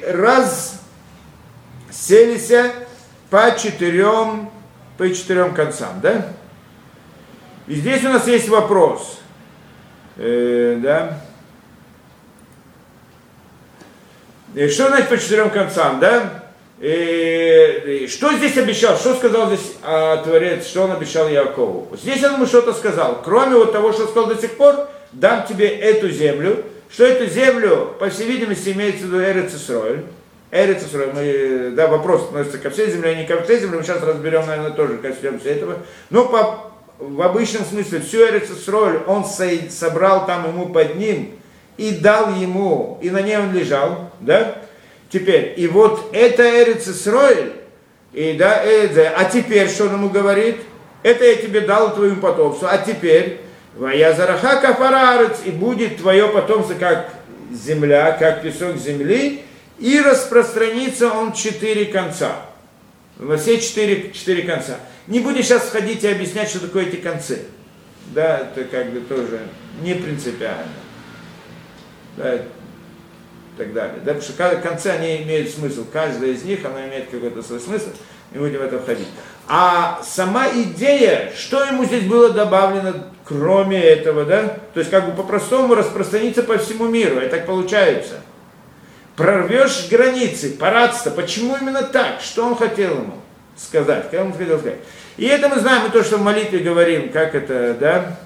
расселися по четырем концам, да? И здесь у нас есть вопрос, да? И что значит по 4 концам, да? Что здесь обещал, что сказал здесь Творец, что он обещал Яакову? Здесь он ему что-то сказал, кроме вот того, что сказал до сих пор, дам тебе эту землю, что эту землю, по всей видимости, имеется в виду Эрец Исроэль. Эрец Исроэль, да, вопрос относится ко всей земле, а не ко всей земле, мы сейчас разберем, наверное, тоже коснемся этого. Но в обычном смысле всю Эрец Исроэль он собрал там ему под ним и дал ему, и на ней он лежал, да? Теперь, и вот это Эрец Исроэль, и да, а теперь что он ему говорит? Это я тебе дал твоему потомству, а теперь, Ваязараха Кафарарец, и будет твое потомство как земля, как песок земли, и распространится он 4 конца. Во все 4 конца. Не будем сейчас входить и объяснять, что такое эти концы. Да, это как бы тоже не принципиально. Да, и так далее. Да, потому что концы, они имеют смысл. Каждая из них, она имеет какой-то свой смысл. Не будем в это входить. А сама идея, что ему здесь было добавлено, кроме этого, да? То есть как бы по-простому распространиться по всему миру, это так получается. Прорвешь границы, парадство, почему именно так? Что он хотел ему сказать? Как он хотел сказать? И это мы знаем, и то, что в молитве говорим, как это, да?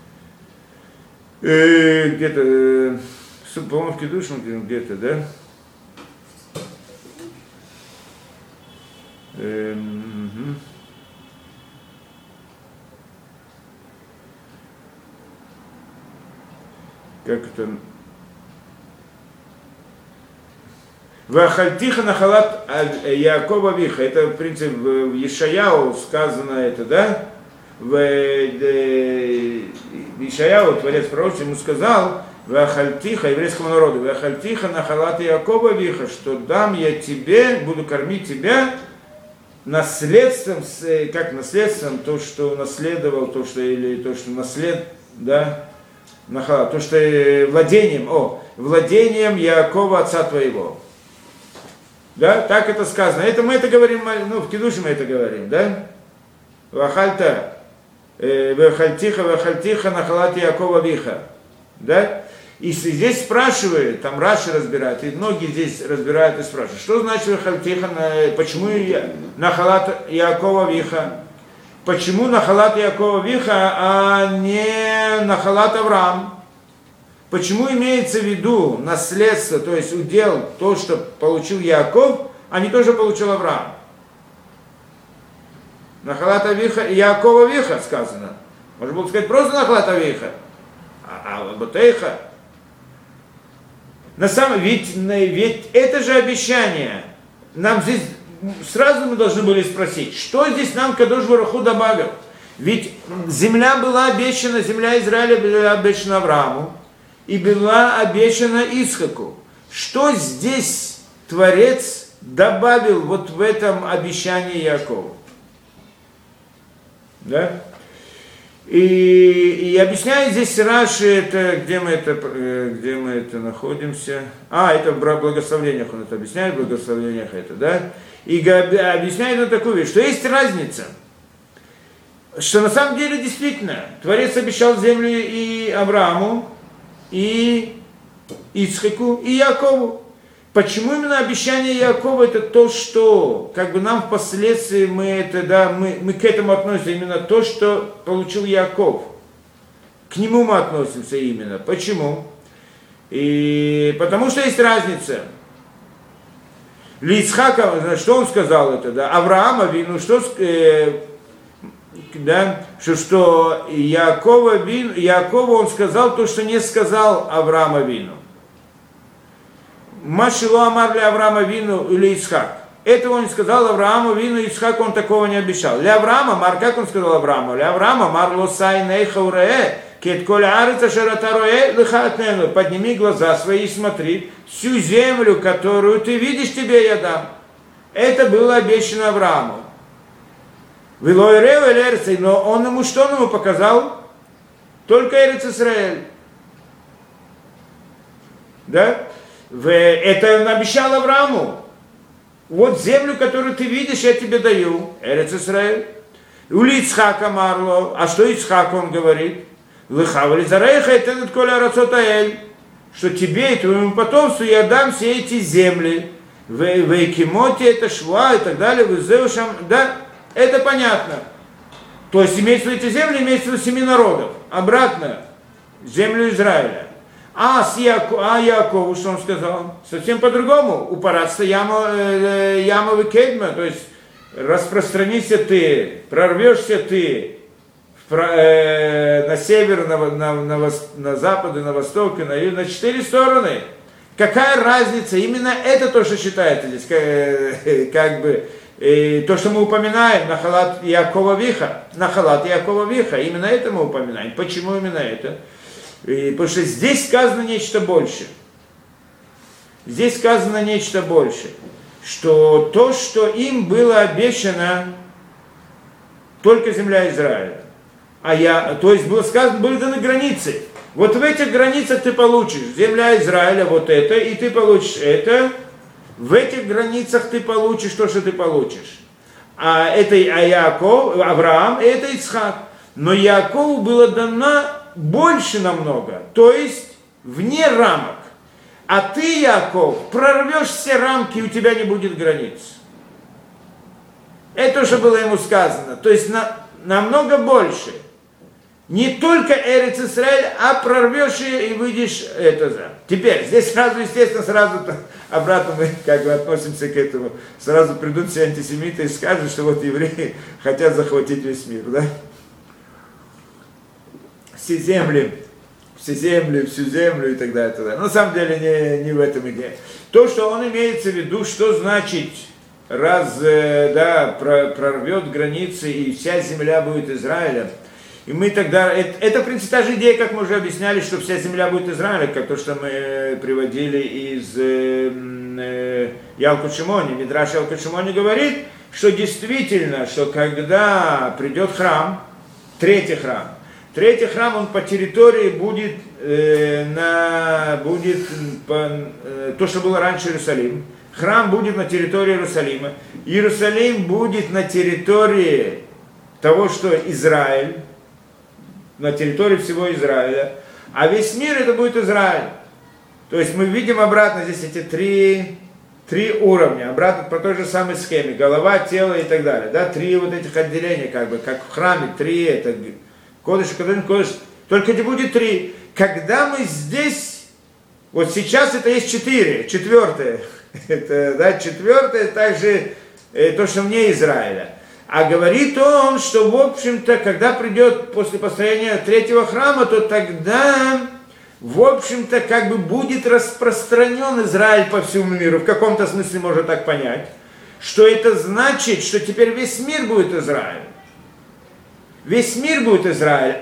Где-то, по-моему, в Кидушном где-то, да? Как это? Вахальтиха нахалат Якова Виха. Это, в принципе, в Ешаяу сказано это, да? В Ешаяу, творец пророк, ему сказал, Вахальтиха, еврейскому народу, Вахальтиха нахалат Якова Виха, что дам я тебе, буду кормить тебя наследством, как наследством, то, что наследовал, то, что, или то, что да? То, что владением Якова, отца твоего. Да, так это сказано. Это мы это говорим, в Кидуше мы это говорим, да? Вахальта, вахальтиха, нахалат Якова Виха. Да? И здесь спрашивают, там Раши разбирает, и многие здесь разбирают и спрашивают, что значит вахальтиха, почему нахалат Якова Виха? Почему нахалат Якова Виха, а не нахалат Авраам? Почему имеется в виду наследство, то есть удел, то, что получил Яков, а не то, что получил Авраам? Нахалат Авиха, Якова Виха сказано. Можно было сказать просто нахалат Авиха, а Батейха. На самом ведь это же обещание. Нам здесь сразу мы должны были спросить, что здесь нам Кадош Барух Ху добавил? Ведь земля была обещана, земля Израиля была обещана Аврааму и была обещана Исхаку. Что здесь Творец добавил вот в этом обещании Якову? Да? И объясняет здесь Раши, это, где мы это находимся. Это в благословениях он это объясняет, в благословениях это, да? И объясняет он такую вещь, что есть разница, что на самом деле действительно Творец обещал землю и Аврааму, и Ицхаку, и Якову. Почему именно обещание Якова это то, что как бы нам впоследствии мы к этому относимся, именно то, что получил Яков. К нему мы относимся именно. Почему? И потому что есть разница. Ицхака, что он сказал это, да? Авраама вину, что Якову он сказал то, что не сказал Авраама вину. Машило Амар для Авраама вину или Исхак. Этого он не сказал Аврааму вину, Исхаку он такого не обещал. Для Авраама, Мар, как он сказал Аврааму? Для Авраама, Мар лосай нейха урее, кет коля арица шаратароэ лихатнену. Подними глаза свои и смотри, всю землю, которую ты видишь, тебе я дам. Это было обещано Аврааму. Вилой рев эль, но он ему что он ему показал? Только Эрец Исраэль. Да? Это он обещал Аврааму. Вот землю, которую ты видишь, я тебе даю. Эрец Исраэль. Ули Ицхака Марло. А что Ицхак он говорит? Лыхавали зарейха это над коля рацотаэль. Что тебе и твоему потомству я дам все эти земли. В Экимоте это шва и так далее. В Изеушам. Да, это понятно. То есть имеется в виду эти земли, имеется в виду 7 народов. Обратно. Землю Израиля. Якову, что он сказал? Совсем по-другому. Упараться ямовый кедма, то есть распространися ты, прорвешься ты на север, на запад, на восток и на юг, на 4 стороны. Какая разница? Именно это то, что считается здесь, то, что мы упоминаем, нахалат Якова Виха, именно это мы упоминаем. Почему именно это? Потому что здесь сказано нечто больше. Здесь сказано нечто больше. Что то, что им было обещано, только земля Израиля. То есть было сказано, были даны границы. Вот в этих границах ты получишь земля Израиля, вот это, и ты получишь это. В этих границах ты получишь то, что ты получишь. Яаков, Авраам, и это Ицхак. Но Яакову было дано больше намного, то есть вне рамок. А ты, Яаков, прорвешь все рамки, и у тебя не будет границ. Это уже было ему сказано. То есть намного больше. Не только Эрец Исраэль, а прорвешь ее и выйдешь это. Теперь, здесь сразу, естественно, обратно мы как бы относимся к этому. Сразу придут все антисемиты и скажут, что вот евреи хотят захватить весь мир, да? Всю землю и так далее, и так далее. Но на самом деле не в этом идея. То, что он имеется в виду, что значит, прорвет границы и вся земля будет Израилем. И мы тогда, это в принципе та же идея, как мы уже объясняли, что вся земля будет Израилем, как то, что мы приводили из Ялкут Шимони. Мидраш Ялкут Шимони говорит, что действительно, что когда придет храм, третий храм, он по территории будет, то, что было раньше Иерусалим. Храм будет на территории Иерусалима. Иерусалим будет на территории того, что Израиль, на территории всего Израиля. А весь мир это будет Израиль. То есть мы видим обратно здесь эти три уровня. Обратно по той же самой схеме. Голова, тело и так далее. Да, три вот этих отделения, как в храме. Три это кодыш, кодыш. Только не будет три. Когда мы здесь, вот сейчас это есть четвертое. Это, четвертое также то, что вне Израиля. А говорит он, что, в общем-то, когда придет после построения третьего храма, то тогда, в общем-то, как бы будет распространен Израиль по всему миру. В каком-то смысле можно так понять. Что это значит, что теперь весь мир будет Израиль. Весь мир будет Израиль.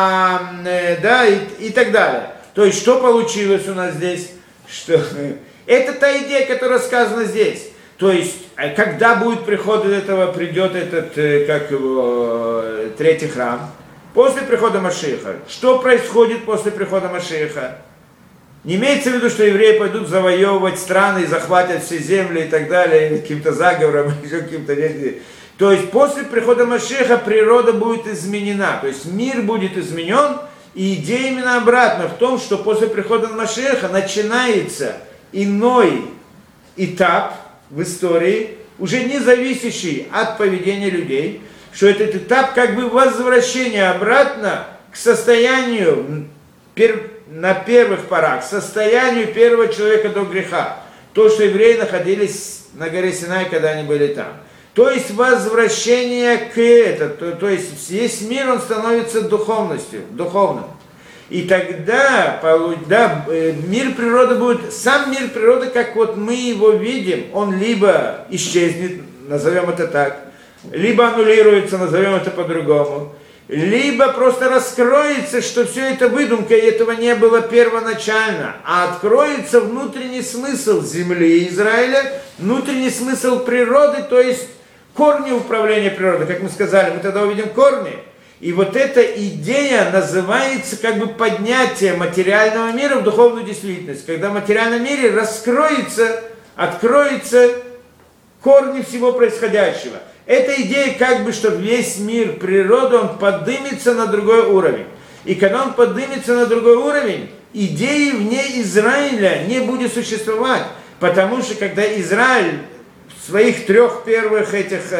И так далее. То есть, что получилось у нас здесь? Что... Это та идея, которая сказана здесь. То есть, когда будет придет этот, третий храм? После прихода Машиаха. Что происходит после прихода Машиаха? Не имеется в виду, что евреи пойдут завоевывать страны, захватят все земли и так далее, каким-то заговором, еще каким-то... То есть, после прихода Машиаха природа будет изменена. То есть, мир будет изменен, и идея именно обратно в том, что после прихода Машиаха начинается иной этап в истории, уже не зависящий от поведения людей, что этот этап как бы возвращения обратно к состоянию на первых порах, к состоянию первого человека до греха. То, что евреи находились на горе Синай, когда они были там. То есть возвращение к этому, то есть весь мир, он становится духовным. И тогда, мир природы будет, сам мир природы, как вот мы его видим, он либо исчезнет, назовем это так, либо аннулируется, назовем это по-другому, либо просто раскроется, что все это выдумка, и этого не было первоначально, а откроется внутренний смысл земли Израиля, внутренний смысл природы, то есть корни управления природой, как мы сказали, мы тогда увидим корни. И вот эта идея называется как бы поднятие материального мира в духовную действительность. Когда в материальном мире откроются корни всего происходящего. Эта идея как бы, что весь мир природы, он поднимется на другой уровень. И когда он поднимется на другой уровень, идеи вне Израиля не будет существовать. Потому что когда Израиль в своих трех первых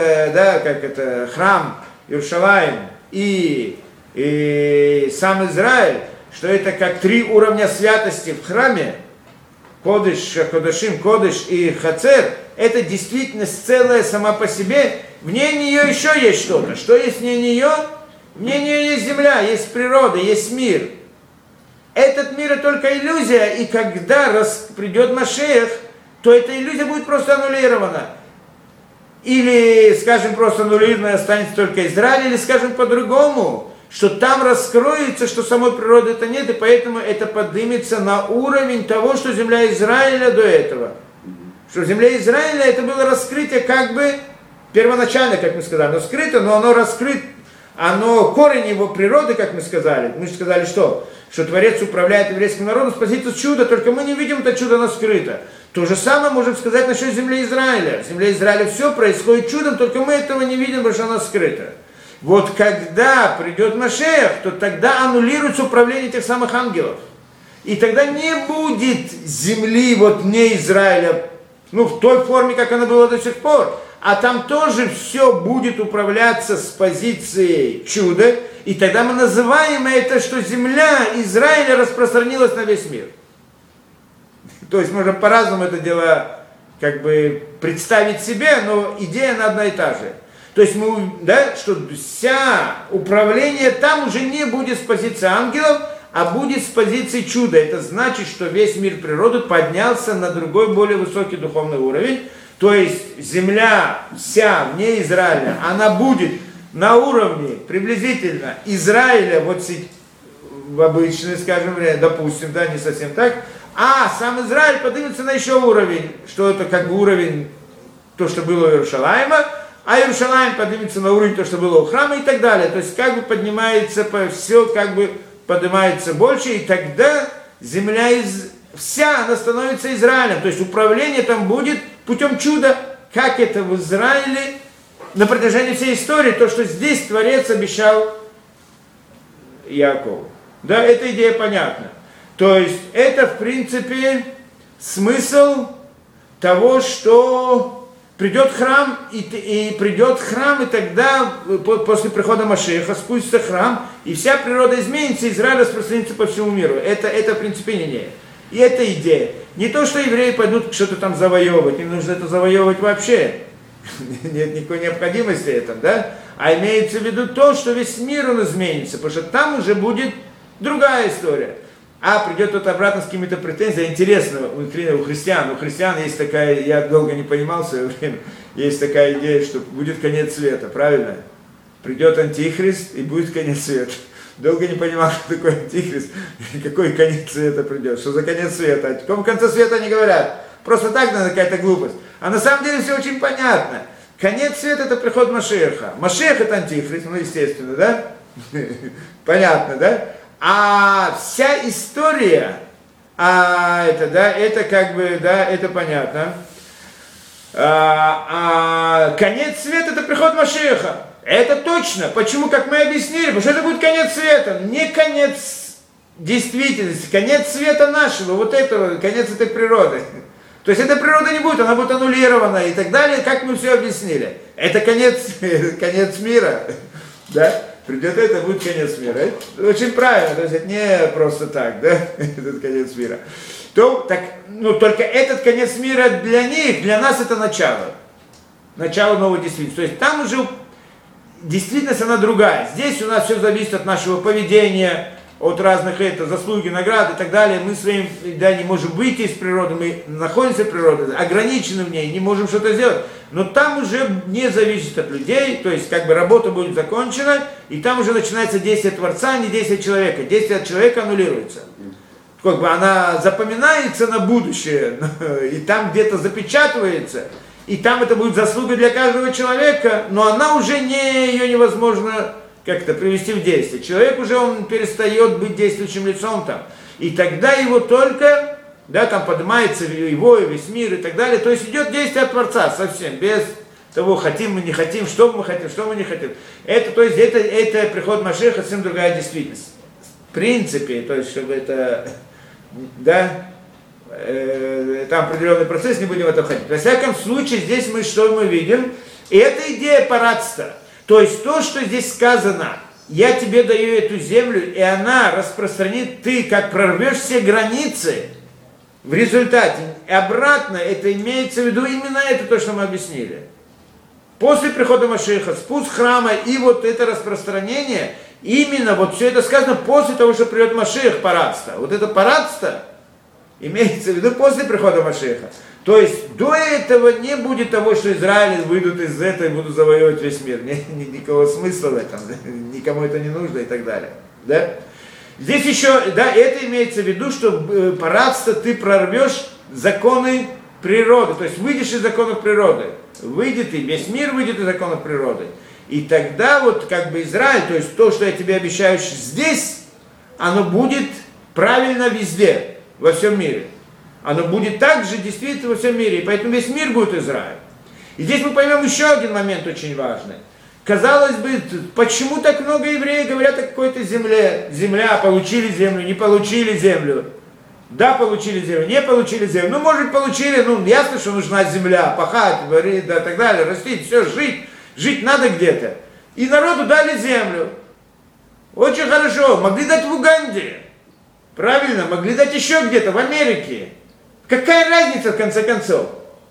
храм, Иерушалаим, и сам Израиль, что это как три уровня святости в храме, Кодыш, Кодашим, Кодыш и Хацер, это действительность целая сама по себе, вне нее еще есть что-то. Что есть вне нее? Вне нее есть земля, есть природа, есть мир. Этот мир это только иллюзия, и когда придет Машиах, то эта иллюзия будет просто аннулирована. Или, скажем, просто аннулировано останется только Израиль, или, скажем, по-другому, что там раскроется, что самой природы это нет, и поэтому это поднимется на уровень того, что земля Израиля до этого. Что земля Израиля это было раскрытие как бы первоначально, как мы сказали, но скрыто, но оно раскрыто, корень его природы, как мы сказали. Мы же сказали, что что Творец управляет еврейским народом с позиции чуда, только мы не видим это чудо, оно скрыто. То же самое можем сказать насчет земли Израиля. В земле Израиля все происходит чудом, только мы этого не видим, потому что оно скрыто. Вот когда придет Машиах, то тогда аннулируется управление тех самых ангелов. И тогда не будет земли вот вне Израиля, ну в той форме, как она была до сих пор. А там тоже все будет управляться с позиции чуда. И тогда мы называем это, что земля Израиля распространилась на весь мир. То есть можно по-разному это дело как бы представить себе, но идея она одна и та же. То есть мы, да, что вся управление там уже не будет с позиции ангелов, а будет с позиции чуда. Это значит, что весь мир природы поднялся на другой, более высокий духовный уровень. То есть земля вся вне Израиля, она будет на уровне приблизительно Израиля, вот в обычной, скажем, допустим, да, не совсем так, а сам Израиль поднимется на еще уровень, что это как бы уровень, то, что было у Иерушалайма, а Иерушалайм поднимется на уровень, то, что было у храма и так далее. То есть как бы поднимается, все как бы поднимается больше, и тогда земля вся, она становится Израилем. То есть управление там будет путем чуда, как это в Израиле на протяжении всей истории, то, что здесь Творец обещал Якову. Да, эта идея понятна. То есть это, в принципе, смысл того, что придет храм, и придет храм, и тогда, после прихода Машиаха, спустится храм, и вся природа изменится, Израиль распространится по всему миру. Это в принципе, идея. И это идея. Не то, что евреи пойдут что-то там завоевывать, им нужно это завоевывать вообще. Нет никакой необходимости в этом, да? А имеется в виду то, что весь мир он изменится, потому что там уже будет другая история. А придет тот обратно с какими-то претензиями. Интересно, у христиан есть такая, я долго не понимал в свое время, есть такая идея, что будет конец света, правильно? Придет антихрист и будет конец света. Долго не понимал, что такое антихрист, какой конец света придет, что за конец света. О каком конце света они говорят? Просто так, наверное, какая-то глупость. А на самом деле все очень понятно. Конец света это приход Машиаха. Машиах это антихрист, ну естественно, да? Понятно, да? А вся история, это как бы, да, это понятно. Конец света это приход Машиаха. Это точно. Почему, как мы объяснили? Потому что это будет конец света. Не конец действительности, конец света нашего, вот этого, конец этой природы. То есть этой природы не будет, она будет аннулирована и так далее, как мы все объяснили. Это конец мира. Да? Придет это, будет конец мира. Это очень правильно, то есть это не просто так, да? Этот конец мира. Только этот конец мира для них, для нас это начало. Начало новой действительности. То есть там уже действительность она другая. Здесь у нас все зависит от нашего поведения, от разных заслуги, наград и так далее. Мы своим, да, не можем выйти из природы, мы находимся в природе, ограничены в ней, не можем что-то сделать. Но там уже не зависит от людей, то есть как бы работа будет закончена, и там уже начинается действие Творца, а не действие человека. Действие от человека аннулируется. Как бы она запоминается на будущее, и там где-то запечатывается, и там это будет заслуга для каждого человека, но она уже ее невозможно как-то привести в действие. Человек уже, он перестает быть действующим лицом там. И тогда его только, да, там поднимается его и весь мир и так далее. То есть идет действие от Творца совсем, без того, хотим мы, не хотим, что мы хотим, что мы не хотим. Это приход Машиаха, совсем другая действительность. В принципе, то есть, чтобы это, да, там определенный процесс, не будем в это ходить. Во всяком случае, здесь что мы видим? И это идея парадства. То есть то, что здесь сказано, я тебе даю эту землю, и она распространит, ты как прорвешь все границы, в результате, и обратно, это имеется в виду именно это, то, что мы объяснили. После прихода Машиаха, спуск храма и вот это распространение, именно вот все это сказано после того, что придет Машиах, парадство. Вот это парадство имеется в виду после прихода Машиаха. То есть до этого не будет того, что Израиль выйдут из этого и будут завоевывать весь мир. Никакого смысла в этом, никому это не нужно и так далее. Да? Здесь еще, да, это имеется в виду, что парадство ты прорвешь законы природы, то есть выйдешь из законов природы. Выйдет и весь мир выйдет из законов природы. И тогда вот как бы Израиль, то есть то, что я тебе обещаю здесь, оно будет правильно везде, во всем мире. Оно будет также действительно во всем мире, и поэтому весь мир будет Израиль. И здесь мы поймем еще один момент очень важный. Казалось бы, почему так много евреев говорят о какой-то земле? Земля, получили землю, не получили землю. Да, получили землю, не получили землю. Ну, может, получили, ну, ясно, что нужна земля, пахать, варить, да, так далее, растить, все, жить. Жить надо где-то. И народу дали землю. Очень хорошо. Могли дать в Уганде. Правильно, могли дать еще где-то, в Америке. Какая разница, в конце концов?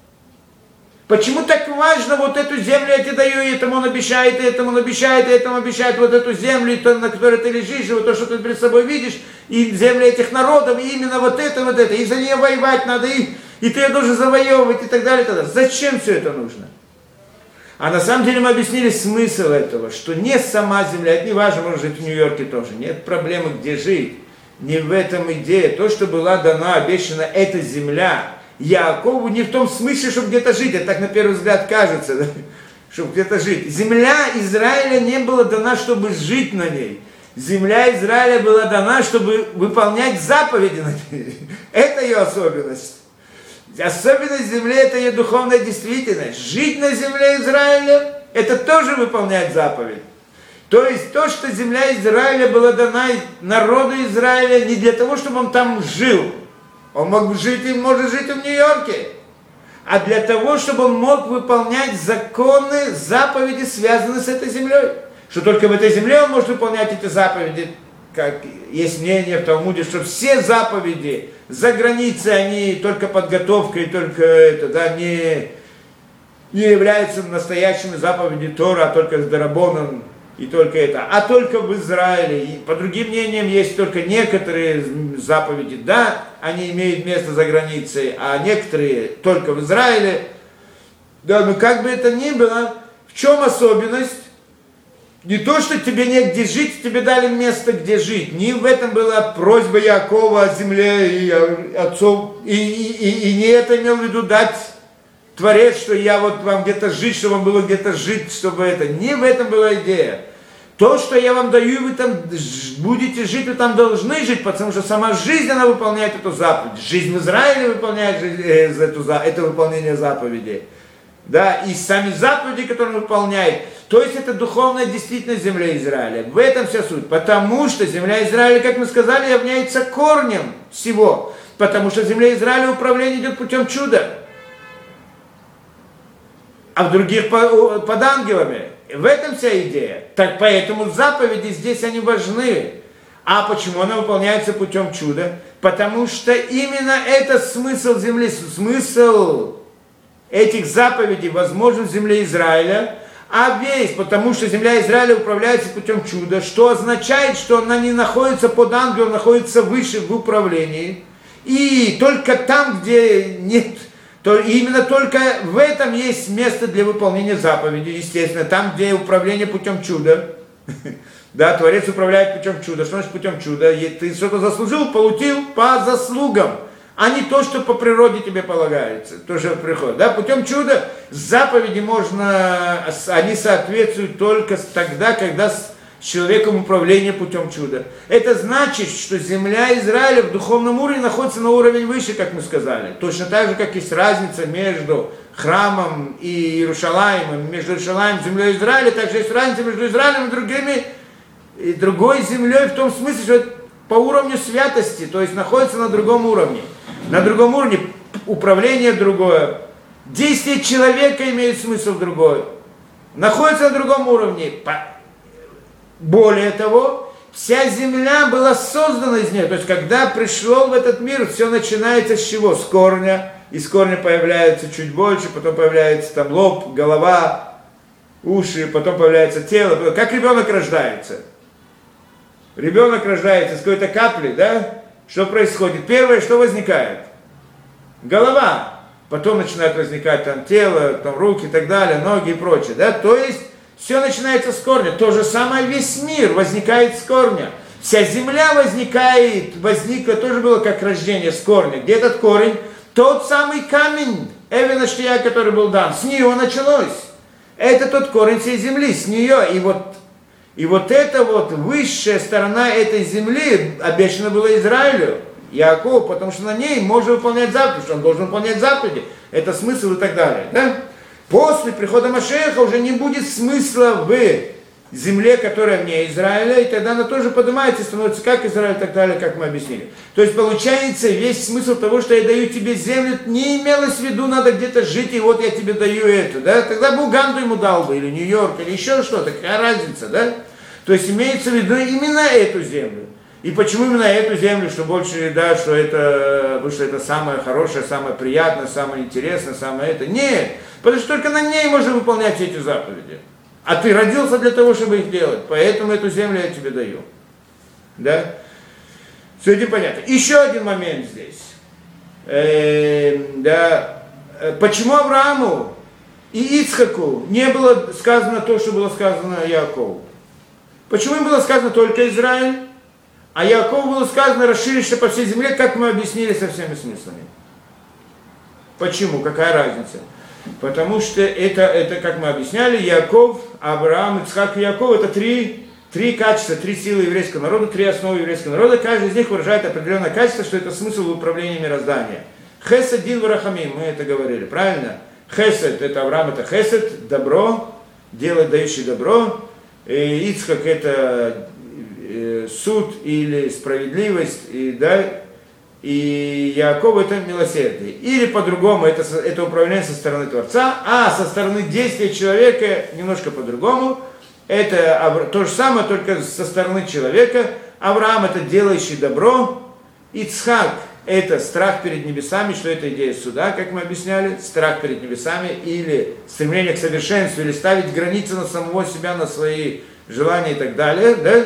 Почему так важно вот эту землю я тебе даю, и этому он обещает, и этому он обещает, и этому обещает вот эту землю, и то, на которой ты лежишь, и вот то, что ты перед собой видишь, и земля этих народов, и именно вот это, и за нее воевать надо, и ты ее должен завоевывать, и так далее, и так далее. Зачем все это нужно? А на самом деле мы объяснили смысл этого, что не сама земля, это не важно, может жить в Нью-Йорке тоже, нет проблемы, где жить, не в этом идея. То, что была дана, обещана эта земля Яакову, не в том смысле, чтобы где-то жить, это так на первый взгляд кажется, да? Чтобы где-то жить. Земля Израиля не была дана, чтобы жить на ней. Земля Израиля была дана, чтобы выполнять заповеди на ней. Это ее особенность. Особенность земли – это ее духовная действительность. Жить на земле Израиля – это тоже выполнять заповедь. То есть то, что земля Израиля была дана народу Израиля не для того, чтобы он там жил. Он может жить в Нью-Йорке. А для того, чтобы он мог выполнять законы, заповеди, связанные с этой землей. Что только в этой земле он может выполнять эти заповеди. Как есть мнение в Талмуде, что все заповеди за границей, они только подготовкой, только это, да, не являются настоящими заповедями Тора, а только с дарабоном и только это. А только в Израиле. И по другим мнениям есть только некоторые заповеди, да, они имеют место за границей, а некоторые только в Израиле. Да, но как бы это ни было, в чем особенность? Не то, что тебе негде жить, тебе дали место, где жить. Не в этом была просьба Яакова о земле и отцов. И не это имел в виду дать Творец, что я вот вам где-то жить, чтобы вам было где-то жить, чтобы это. Не в этом была идея. То, что я вам даю, и вы там будете жить, вы там должны жить, потому что сама жизнь, она выполняет эту заповедь. Жизнь в Израиле выполняет это выполнение заповедей. Да, и сами заповеди, которые он выполняет. То есть это духовная действительность земли Израиля. В этом вся суть. Потому что земля Израиля, как мы сказали, является корнем всего. Потому что в земле Израиля управление идет путем чуда. А в других под ангелами. В этом вся идея. Так поэтому заповеди здесь они важны. А почему она выполняется путем чуда? Потому что именно это смысл земли, смысл этих заповедей возможен в земле Израиля, а весь, потому что земля Израиля управляется путем чуда, что означает, что она не находится под ангелом, находится выше в управлении, и только там, где нет, то именно только в этом есть место для выполнения заповедей, естественно, там, где управление путем чуда. Да, Творец управляет путем чуда. Что значит путем чуда? Ты что-то заслужил, получил по заслугам, а не то, что по природе тебе полагается, то, что приходит. Да, путем чуда заповеди можно, они соответствуют только тогда, когда с человеком управление путем чуда. Это значит, что земля Израиля в духовном уровне находится на уровень выше, как мы сказали. Точно так же, как есть разница между храмом и Иерушалаимом, между Иерушалаимом и землей Израиля, также есть разница между Израилем и другой землей в том смысле, что это по уровню святости, то есть находится на другом уровне. На другом уровне управление другое, действие человека имеет смысл другой, находится на другом уровне. Более того, вся земля была создана из нее, то есть когда пришел в этот мир, все начинается с чего? С корня, из корня появляется чуть больше, потом появляется там лоб, голова, уши, потом появляется тело. Как ребенок рождается? Ребенок рождается с какой-то капли, да? Что происходит? Первое, что возникает? Голова. Потом начинает возникать там тело, там руки и так далее, ноги и прочее. Да? То есть все начинается с корня. То же самое весь мир возникает с корня. Вся земля возникла, тоже было как рождение с корня. Где этот корень? Тот самый камень, Эвен Штия, который был дан. С нее началось. Это тот корень всей земли, с нее. И вот И вот эта вот высшая сторона этой земли обещана была Израилю, Яакову, потому что на ней можно выполнять заповеди, что он должен выполнять заповеди. Это смысл и так далее. Да? После прихода Машеха уже не будет смысла в земле, которая вне Израиля, и тогда она тоже поднимается и становится как Израиль и так далее, как мы объяснили. То есть получается весь смысл того, что я даю тебе землю, не имелось в виду, надо где-то жить, и вот я тебе даю это. Да? Тогда бы Уганду ему дал бы, или Нью-Йорк, или еще что-то, какая разница, да? То есть имеется в виду именно эту землю. И почему именно эту землю, что больше, да, что это, потому что это самое хорошее, самое приятное, самое интересное, самое это. Нет, потому что только на ней можно выполнять эти заповеди. А ты родился для того, чтобы их делать, поэтому эту землю я тебе даю. Да? Все это понятно. Еще один момент здесь. Да. Почему Аврааму и Ицхаку не было сказано то, что было сказано Яакову? Почему им было сказано только Израиль, а Яакову было сказано расширишься по всей земле, как мы объяснили со всеми смыслами? Почему? Какая разница? Потому что это, как мы объясняли, Яаков, Авраам, Ицхак и Яаков, это три качества, три силы еврейского народа, три основы еврейского народа. Каждый из них выражает определенное качество, что это смысл в управлении мироздания. Хесед, дин, варахамим, мы это говорили, правильно? Хесед, это Авраам, это хесед, добро, делать, дающий добро. Ицхак это суд или справедливость, и Яаков это милосердие. Или по-другому, это управление со стороны Творца, а со стороны действия человека немножко по-другому. Это то же самое, только со стороны человека. Авраам это делающий добро, Ицхак это страх перед небесами, что это идея суда, как мы объясняли, страх перед небесами, или стремление к совершенству, или ставить границы на самого себя, на свои желания и так далее. Да?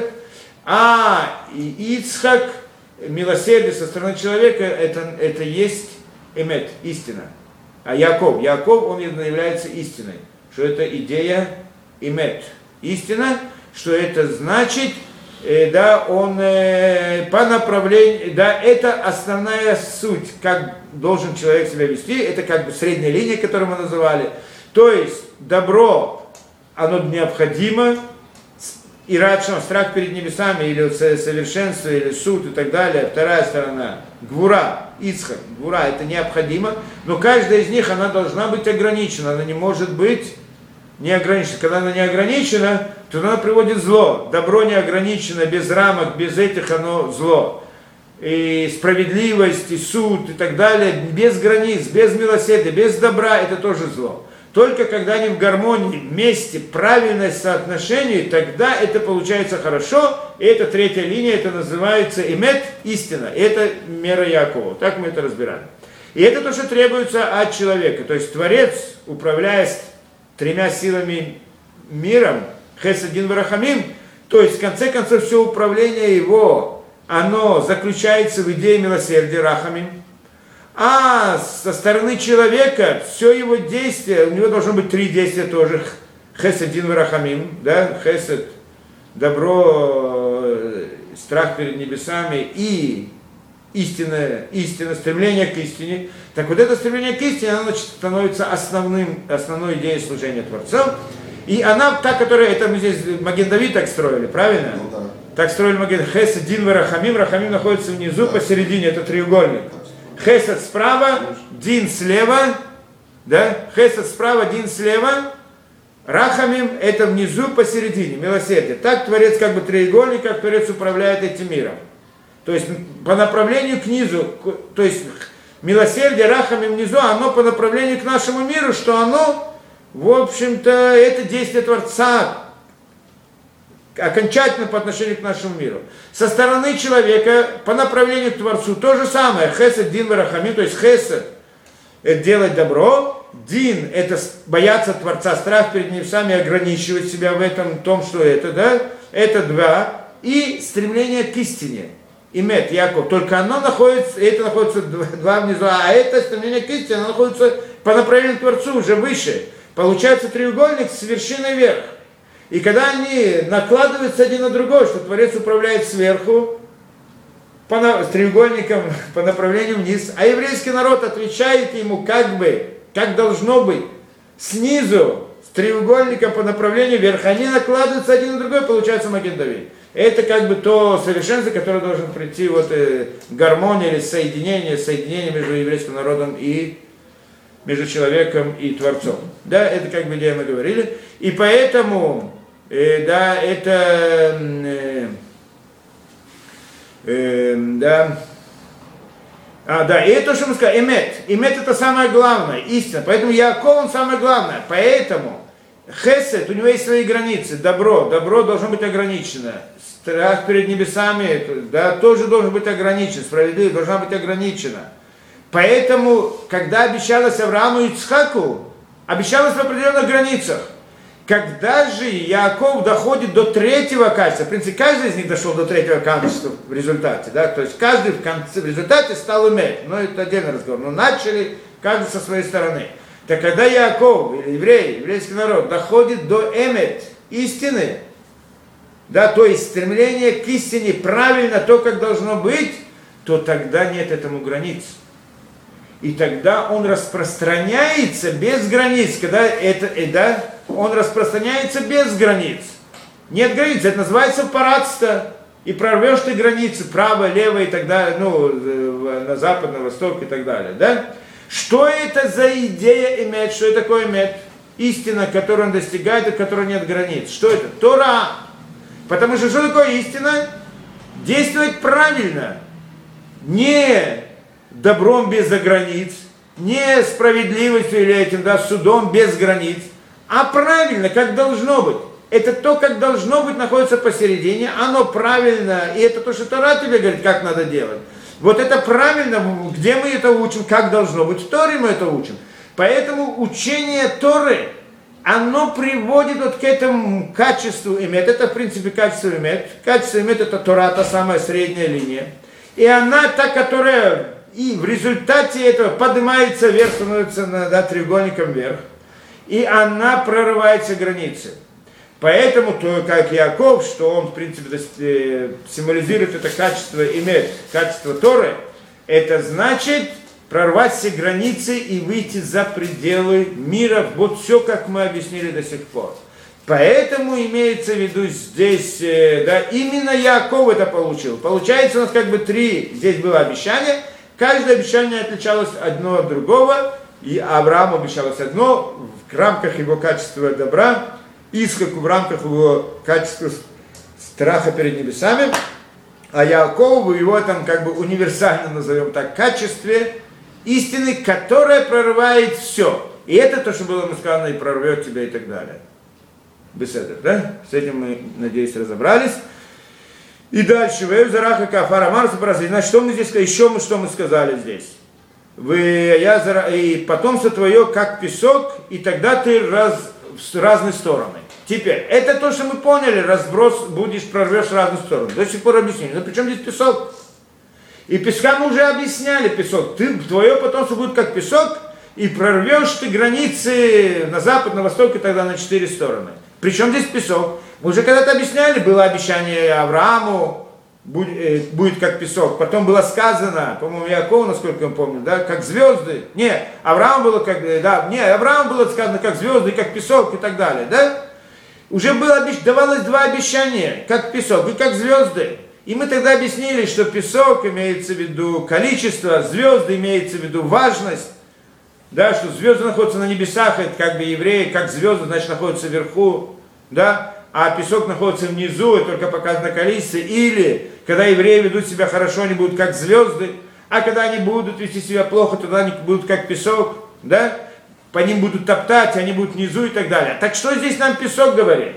А Ицхак, милосердие со стороны человека, это есть эмет, истина. А Яаков, он является истиной, что это идея эмет, истина, что это значит, да, он по направлению, да, это основная суть, как должен человек себя вести, это как бы средняя линия, которую мы называли. То есть добро, оно необходимо, и радшам, страх перед небесами, или совершенство, или суд и так далее. Вторая сторона, гвура, ицхак, гвура, это необходимо, но каждая из них, она должна быть ограничена, она не может быть не ограничена. Когда она не ограничена, то она приводит зло. Добро не ограничено, без рамок, без этих оно зло. И справедливость, и суд, и так далее, без границ, без милосердия, без добра, это тоже зло. Только когда они в гармонии, вместе, правильность соотношений, тогда это получается хорошо, и это третья линия, это называется имет, истина, и это мера Яакова, так мы это разбираем. И это то, что требуется от человека, то есть Творец, управляясь тремя силами миром, хесед, дин, варахамим, то есть в конце концов все управление его, оно заключается в идее милосердия, рахамим. А со стороны человека все его действия, у него должно быть три действия тоже. Хесед, дин, варахамим, да, хесед, добро, страх перед небесами и истина, стремление к истине. Так вот это стремление к истине, оно становится основной идеей служения Творцу. И она та, которая, это мы здесь Маген Давид так строили, правильно? Ну, да. Так строили Маген, хесед, дин, варахамим, рахамим находится внизу, посередине, это треугольник. Хесед справа, дин слева, да? Хесед справа, дин слева, рахамим это внизу посередине, милосердие. Так Творец как бы треугольник, как Творец управляет этим миром. То есть по направлению к низу, то есть милосердие, рахамим внизу, оно по направлению к нашему миру, что оно, в общем-то, это действие Творца, окончательно по отношению к нашему миру. Со стороны человека, по направлению к Творцу, то же самое. Хесед, дин, варахамим, то есть хесед – это делать добро, дин – это бояться Творца, страх перед небесами, ограничивать себя в этом, том, что это, да, это два, и стремление к истине. Имет, Яков, только оно находится, это находится два внизу, а это стремление к истине, оно находится по направлению к Творцу, уже выше. Получается треугольник с вершиной вверх. И когда они накладываются один на другой, что Творец управляет сверху, с треугольником по направлению вниз, а еврейский народ отвечает ему как бы, как должно быть, снизу с треугольником по направлению вверх, они накладываются один на другой, получается Маген Давид. Это как бы то совершенство, которое должен прийти, вот гармония или соединение между еврейским народом и между человеком и Творцом. Да, это как бы идея мы говорили. И поэтому, да, это, и это то, что мы сказали, эмет. Эмет это самое главное, истина. Поэтому Яаков, он самое главное. Поэтому хесед, у него есть свои границы. Добро должно быть ограничено. Страх перед небесами, да, тоже должен быть ограничен. Справедливость должна быть ограничена. Поэтому, когда обещалось Аврааму и Ицхаку, обещалось в определенных границах. Когда же Яаков доходит до третьего качества, в принципе, каждый из них дошел до третьего качества в результате, да, то есть каждый в результате стал иметь, но это отдельный разговор, но начали каждый со своей стороны. Так когда Яаков, или еврейский народ, доходит до эмет, истины, да, то есть стремление к истине, правильно, то, как должно быть, то тогда нет этому границ. И тогда он распространяется без границ, когда да, он распространяется без границ. Нет границ, это называется парадство. И прорвешь ты границы, право, лево и так далее, на запад, на восток и так далее, да? Что это за идея имеет, что это такое имеет? Истина, которую он достигает, от которой нет границ. Что это? Тора. Потому что такое истина? Действовать правильно. Не добром без границ, не справедливостью или этим, да, судом без границ, а правильно, как должно быть. Это то, как должно быть, находится посередине, оно правильно, и это то, что Тора тебе говорит, как надо делать. Вот это правильно, где мы это учим, как должно быть, в Торе мы это учим. Поэтому учение Торы, оно приводит вот к этому качеству имет. Это, в принципе, качество имет. Качество имет это Тора, та самая средняя линия. И она та, которая и в результате этого поднимается вверх, становится треугольником вверх. И она прорывает все границы. Поэтому, то, как Яаков, что он, в принципе, символизирует это качество имет, качество Торы, это значит прорвать все границы и выйти за пределы мира. Вот все, как мы объяснили до сих пор. Поэтому имеется в виду здесь, да, именно Яаков это получил. Получается у нас как бы три, здесь было обещание, каждое обещание отличалось одно от другого, и Аврааму обещалось одно в рамках его качества добра, Исхаку в рамках его качества страха перед небесами, а Яакову его там как бы универсально назовем так, качестве истины, которая прорывает все. И это то, что было сказано, и прорвет тебя и так далее. Беседа, да? С этим мы, надеюсь, разобрались. И дальше, значит, что мы здесь сказали, что мы сказали здесь? И потомство твое, как песок, и тогда ты в разные стороны. Теперь, это то, что мы поняли, разброс будешь, прорвешь в разные стороны. До сих пор объяснили. Но при чем здесь песок? И песка мы уже объясняли, песок. Твое потомство будет как песок, и прорвешь ты границы на запад, на восток и тогда на 4 стороны. Причем здесь песок? Мы уже когда-то объясняли, было обещание Аврааму, будет как песок. Потом было сказано, по-моему, Яакову, насколько я помню, да, как звезды. Не, Аврааму было сказано, как звезды, как песок и так далее, да? Уже давалось два обещания, как песок и как звезды. И мы тогда объяснили, что песок имеется в виду количество, звезды имеется в виду важность. Да, что звезды находятся на небесах, это как бы евреи, как звезды, значит, находятся вверху, да, а песок находится внизу, это только показано количество. Или, когда евреи ведут себя хорошо, они будут как звезды, а когда они будут вести себя плохо, тогда они будут как песок, да, по ним будут топтать, они будут внизу и так далее. Так что здесь нам песок говорит?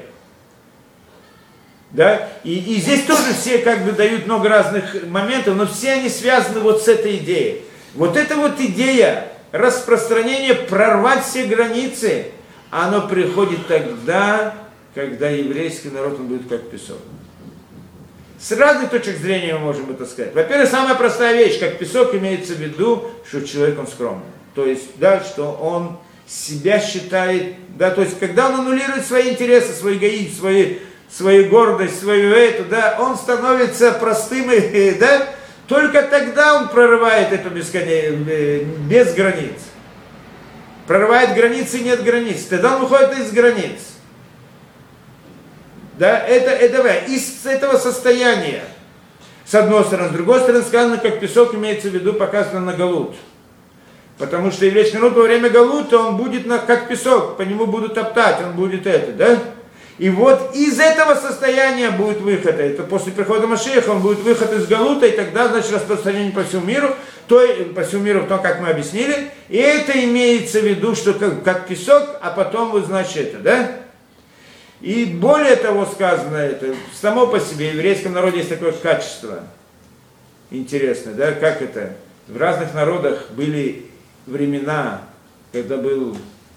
Да? И здесь тоже все как бы дают много разных моментов, но все они связаны вот с этой идеей. Вот эта вот идея распространения, прорвать все границы, оно приходит тогда, когда еврейский народ он будет как песок. С разных точек зрения мы можем это сказать. Во-первых, самая простая вещь, как песок имеется в виду, что человек он скромный. То есть, да, что он себя считает, да, то есть, когда он аннулирует свои интересы, свой эгоизм, свою гордость, свою эту, да, он становится простым, да, только тогда он прорывает это без границ. прорывает границы, нет границ. Тогда он выходит из границ. Да, это из этого состояния. С одной стороны. С другой стороны сказано, как песок, имеется в виду, показано на галут. Потому что еврейский народ во время галута, он будет как песок, по нему будут топтать, он будет да? И вот из этого состояния будет выход. Это после прихода Машиаха он будет выход из галута, и тогда, значит, распространение по всему миру, по всему миру, то, как мы объяснили. И это имеется в виду, что как песок, а потом вы, значит, да? И более того сказано, это само по себе, в еврейском народе есть такое качество. Интересно, да, как это? В разных народах были времена, когда был,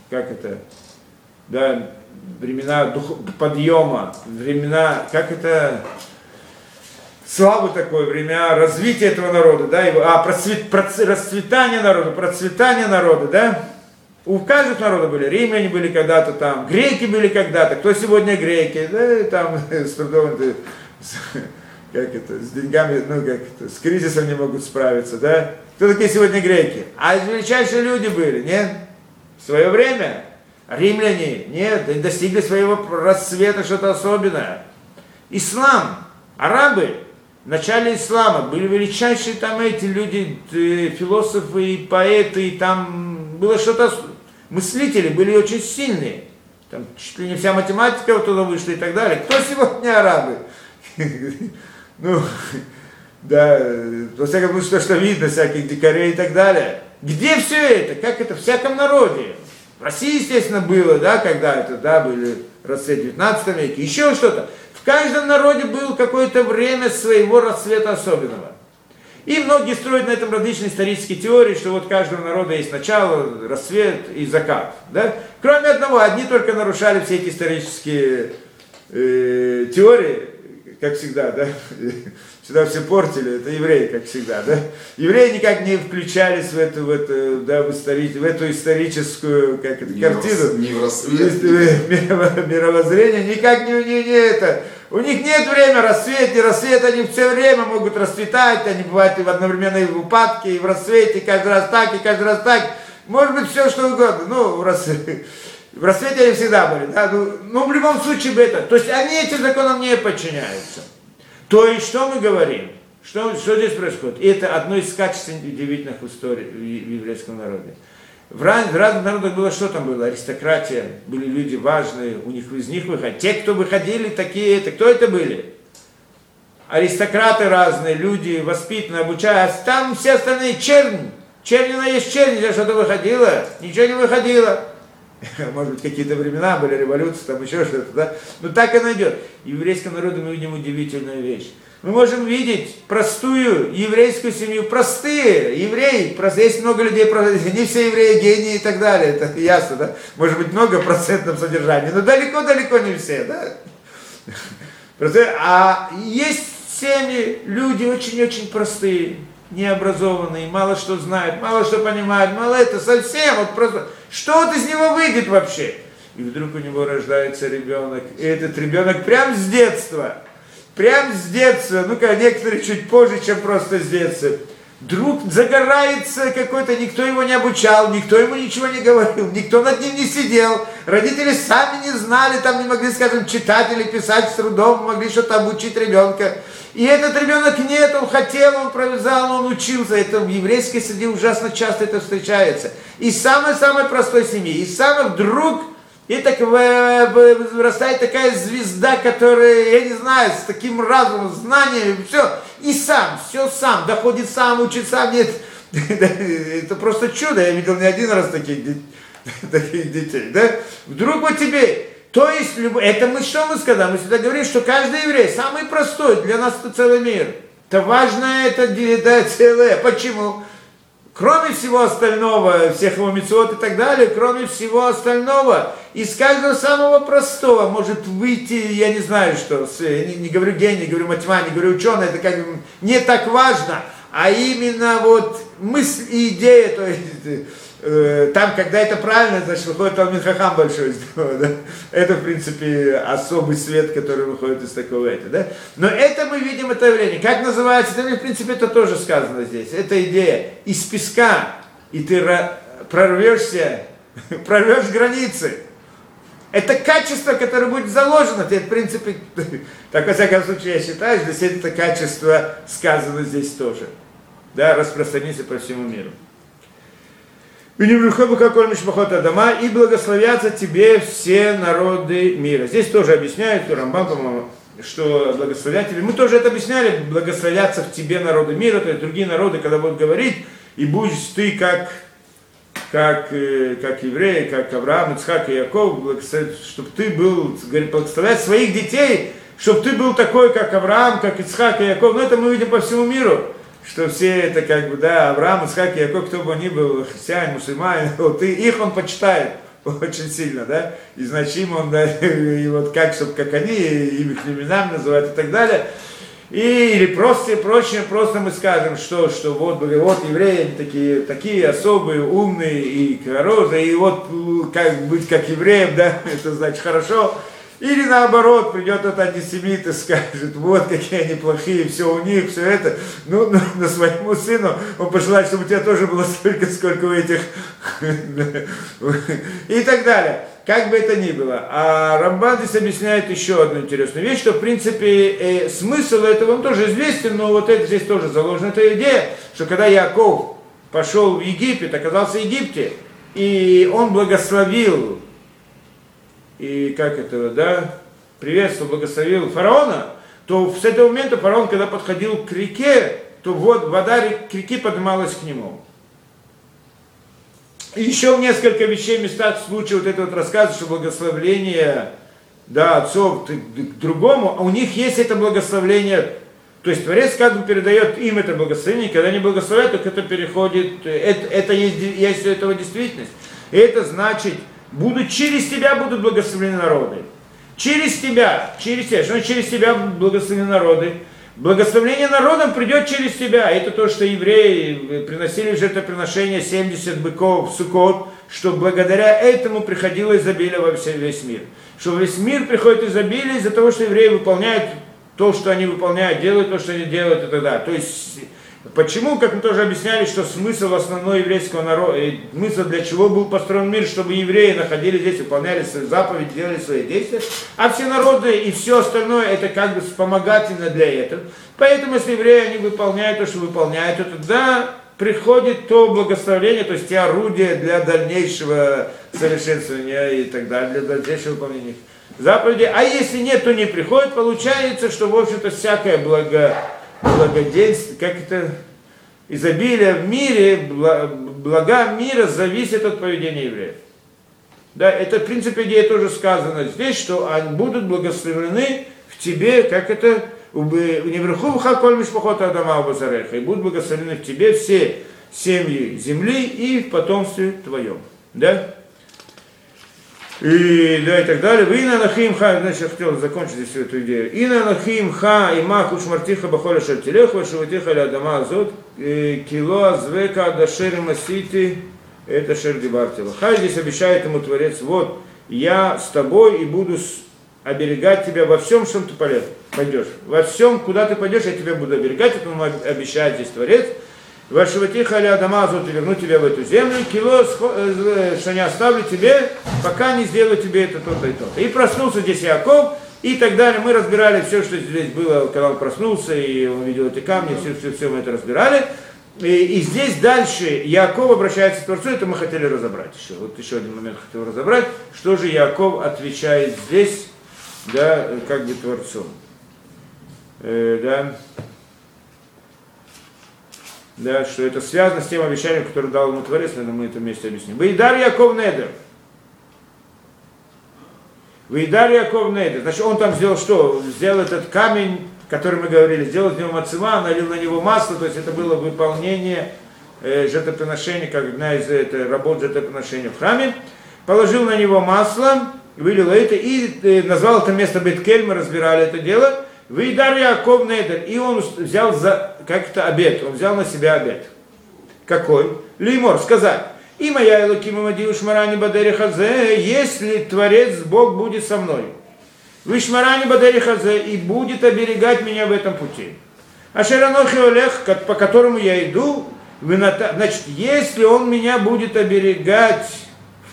времена подъема, времена, славы такой, времена развития этого народа, да, расцветание народа, да. У каждого народа были, римляне были когда-то там, греки были когда-то, кто сегодня греки, да, там, с трудом, с деньгами, с кризисом не могут справиться, да. Кто такие сегодня греки? А величайшие люди были, нет? В свое время римляне, нет, достигли своего расцвета, что-то особенное. Ислам, арабы, в начале ислама были величайшие там эти люди, философы и поэты, и там было что-то, мыслители были очень сильные. Там чуть ли не вся математика оттуда вышла и так далее. Кто сегодня арабы? Ну, да, во всяком случае, что видно, всяких дикарей и так далее. Где все это? Как это? В всяком народе. В России, естественно, было, да, когда-то, да, были расцвет в 19 веке, еще что-то. В каждом народе было какое-то время своего расцвета особенного. И многие строят на этом различные исторические теории, что вот у каждого народа есть начало, расцвет и закат. Да? Кроме одного, одни только нарушали все эти исторические теории, как всегда, да, всегда все портили, это евреи, как всегда, да. Евреи никак не включались в эту историческую, картину, мировоззрение, никак не это. У них нет времени рассвет, не рассвет, они все время могут расцветать, они бывают и в одновременной упадке, и в рассвете, каждый раз так, и каждый раз так. Может быть, все что угодно, в рассвете они всегда были, да, но в любом случае это. То есть они этим законам не подчиняются. То есть что мы говорим? Что здесь происходит? И это одно из качеств удивительных историй в еврейском народе. В разных народах было, что там было? Аристократия, были люди важные, из них выходили. Те, кто выходили, такие, кто это были? Аристократы разные, люди воспитанные, обучая, а там все остальные чернь. Чернина есть чернь, где что-то выходило, ничего не выходило. Может быть, какие-то времена были, революции, там еще что-то, да? Но так оно идет. В еврейском народе мы видим удивительную вещь. Мы можем видеть простую еврейскую семью, простые евреи, есть много людей, не все евреи гении и так далее, это ясно, да? Может быть, много в процентном содержании, но далеко-далеко не все, да? А есть семьи, люди очень-очень простые, необразованные, мало что знают, мало что понимают, мало это, совсем, вот просто, что вот из него выйдет вообще? И вдруг у него рождается ребенок, и этот ребенок прям с детства, ну-ка, некоторые чуть позже, чем просто с детства, вдруг загорается какой-то, никто его не обучал, никто ему ничего не говорил, никто над ним не сидел, родители сами не знали, там не могли, скажем, читать или писать с трудом, могли что-то обучить ребенка. И этот ребенок нет, он хотел, он провязал, он учился. Это в еврейской среде ужасно часто это встречается. И самой-самой простой семьи. И вдруг, и так вырастает такая звезда, которая, я не знаю, с таким разумом, знанием, все. И все сам, доходит сам, учит сам. Нет, это просто чудо. Я видел не один раз таких детей. Да? Вдруг вот тебе... То есть, это что мы сказали? Мы всегда говорим, что каждый еврей самый простой, для нас это целый мир. Это важно, это целое. Почему? Кроме всего остального, всех его мицвот и так далее, кроме всего остального, из каждого самого простого может выйти, я не знаю что, не говорю гений, не говорю математик, не говорю ученый, это как бы не так важно, а именно вот мысль и идея, то есть... Там, когда это правильно, значит, выходит Талмид Хахам большой из того, да? Это, в принципе, особый свет, который выходит из такого да? Но это мы видим, это явление. Как называется? Это, в принципе, это тоже сказано здесь. Это идея из песка, и ты прорвешься прорвешь границы. Это качество, которое будет заложено. Это, в принципе, так, во всяком случае, я считаю, что здесь это качество сказано здесь тоже. Да, распространится по всему миру. И благословятся тебе все народы мира. Здесь тоже объясняют, Рамбам, по-моему, что благословят тебе. Мы тоже это объясняли, благословятся в тебе народы мира, то есть другие народы, когда будут говорить, и будешь ты как евреи, как Авраам, Ицхак и Яков, чтобы ты был, говорит, благословлять своих детей, чтобы ты был такой, как Авраам, как Ицхак и Яков. Но это мы видим по всему миру, что все это как бы, да, Авраам, Ицхак и Яков, кто бы ни был, христиане, мусульмане, вот, и их он почитает очень сильно, да, и значимо он, да, и вот как, чтобы как они, и их именами называют и так далее. Или просто мы скажем, что вот евреи они такие особые, умные и хорошие, и вот как быть как евреем, да, это значит хорошо. Или наоборот, придет этот антисемит и скажет, вот какие они плохие, все у них, все это. Ну, на своему сыну он пожелает, чтобы у тебя тоже было столько, сколько у этих. И так далее. Как бы это ни было. А Рамбан здесь объясняет еще одну интересную вещь, что в принципе смысл этого он тоже известен, но вот это здесь тоже заложена эта идея, что когда Яков пошел в Египет, оказался в Египте, и он благословил, и как этого, да, приветствовал, благословил фараона, то с этого момента фараон, когда подходил к реке, то вот вода реки поднималась к нему. И еще в несколько вещей, местах случая вот этого вот рассказа, что благословление, да, отцов к другому, а у них есть это благословление, то есть Творец как бы передает им это благословение, когда они благословляют, так это переходит, это есть у этого действительность. И это значит, через тебя будут благословлены народы. Через тебя, что через тебя будут благословлены народы. Благословение народам придет через тебя. Это то, что евреи приносили в жертвоприношение 70 быков в Суккот, что благодаря этому приходило изобилие во весь мир. Что весь мир приходит изобилие из-за того, что евреи выполняют то, что они выполняют, делают то, что они делают и так далее. То есть, почему, как мы тоже объясняли, что смысл основной еврейского народа, смысл для чего был построен мир, чтобы евреи находились здесь, выполняли свои заповеди, делали свои действия, а все народы и все остальное, это как бы вспомогательно для этого. Поэтому, если евреи, они выполняют то, что выполняют, то тогда приходит то благословение, то есть те орудия для дальнейшего совершенствования и так далее, для дальнейшего выполнения заповедей. А если нет, то не приходит. Получается, что, в общем-то, всякое благоденствие, как это, изобилие в мире, блага мира зависит от поведения евреев. Да, это, в принципе, идея тоже сказана здесь, что они будут благословлены в тебе, как это, не вверху коль мишпахот адама убазареха, и будут благословлены в тебе все семьи земли и в потомстве твоем. Да? И, да, и так далее. Вина нахим ха, значит, я хотел закончить здесь эту идею. Ина нахим ха имах ушмартиха бахоля шальтилеха, шаватиха ля адама азот, кило азвека адашер масити, это шер дибартила. Хай здесь обещает ему Творец, вот, я с тобой и буду оберегать тебя во всем, что ты пойдешь. Во всем, куда ты пойдешь, я тебя буду оберегать, это ему обещает здесь Творец. Вашеватиха ля адама азот, верну тебя в эту землю, кило, что не оставлю тебе, пока не сделаю тебе это то-то и то-то. И проснулся здесь Яков, и так далее. Мы разбирали все, что здесь было, когда он проснулся, и он видел эти камни, все мы это разбирали. И здесь дальше Яков обращается к Творцу, это мы хотели разобрать еще. Вот еще один момент хотел разобрать, что же Яков отвечает здесь, да, как бы Творцу. Да. Да, что это связано с тем обещанием, которое дал ему Творец, наверное, мы это вместе объясним. Вейдар Яков Недер. Вейдар Яков Недер. Значит, он там сделал что? Сделал этот камень, который мы говорили, сделал из него мацева, налил на него масло, то есть это было выполнение жертвоприношения, как одна из работ жертвоприношения в храме. Положил на него масло, вылил это и назвал это место Бет-Кель, мы разбирали это дело. Вейдар Яков Недер. И он взял как-то обет, он взял на себя обет. Какой? Леймор, сказать. И моя Элоким Мадиу Шмарани Бадери Хазе, если Творец Бог будет со мной. Вы Шмарани Бадери Хазе, и будет оберегать меня в этом пути. А Шеранохи Олех, по которому я иду, значит, если он меня будет оберегать в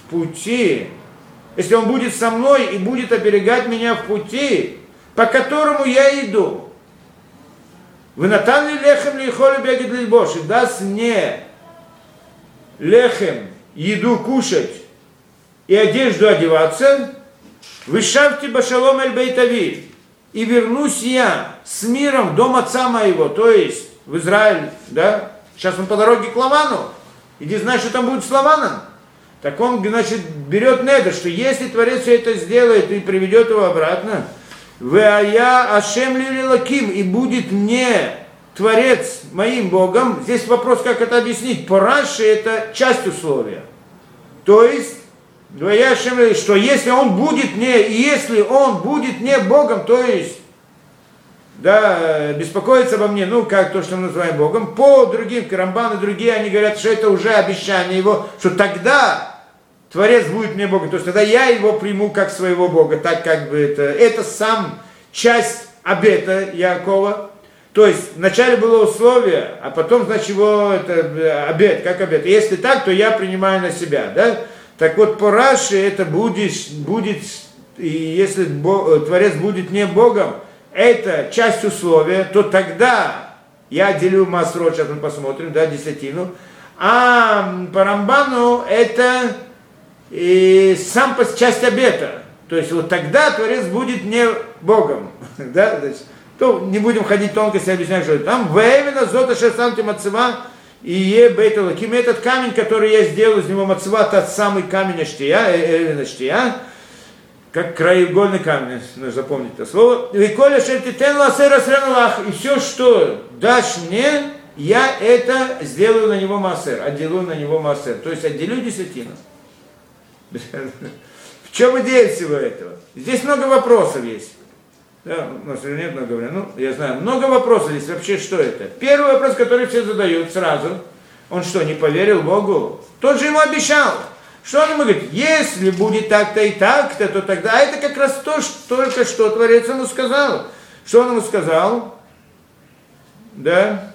в пути, если он будет со мной и будет оберегать меня в пути, по которому я иду. Вы натали лехем лихоли бегет лильбош, и даст мне лехем, еду кушать и одежду одеваться, вы шавьте башалом эль бейтави, и вернусь я с миром в дом отца моего, то есть в Израиль, да? Сейчас он по дороге к Лавану, иди знай, что там будет с Лаваном. Так он, значит, берет недр, что если Творец все это сделает и приведет его обратно, «Веая ашем ли лаким», и будет мне Творец моим Богом. Здесь вопрос, как это объяснить. По Раши это часть условия. То есть, «Веая ашем ли», что если он будет мне Богом, то есть, да, беспокоиться обо мне, ну, как то, что мы называем Богом, по другим, Рамбан и другие, они говорят, что это уже обещание его, что тогда Творец будет мне Богом, то есть тогда я его приму как своего Бога, так как бы это сам часть обета Яакова. То есть вначале было условие, а потом, значит, его это обет, как обет. Если так, то я принимаю на себя, да? Так вот, по Раши это будет, и если Творец будет не Богом, это часть условия, то тогда я делю Масрот, сейчас мы посмотрим, да, десятину. А по Рамбану это и сам часть обета. То есть вот тогда Творец будет не Богом. Да? Значит, то не будем ходить в тонкости, объяснять, что это. Там «Вээмина зота шерсам ты мацева и е бейта лаким». Этот камень, который я сделал из него мацева, тот самый камень Аштия, как краеугольный камень, нужно запомнить это слово. И коля шертитен ласера сренлах. И все, что дашь мне, я это сделаю на него маасер, отделю на него маасер. То есть отделю десятину. В чем идея всего этого? Здесь много вопросов есть. Да, у нас нет много времени. Ну, я знаю, много вопросов здесь. Вообще, что это? Первый вопрос, который все задают сразу. Он что, не поверил Богу? Тот же ему обещал. Что он ему говорит? Если будет так-то и так-то, то тогда... А это как раз то, что только что Творец ему сказал. Что он ему сказал? Да.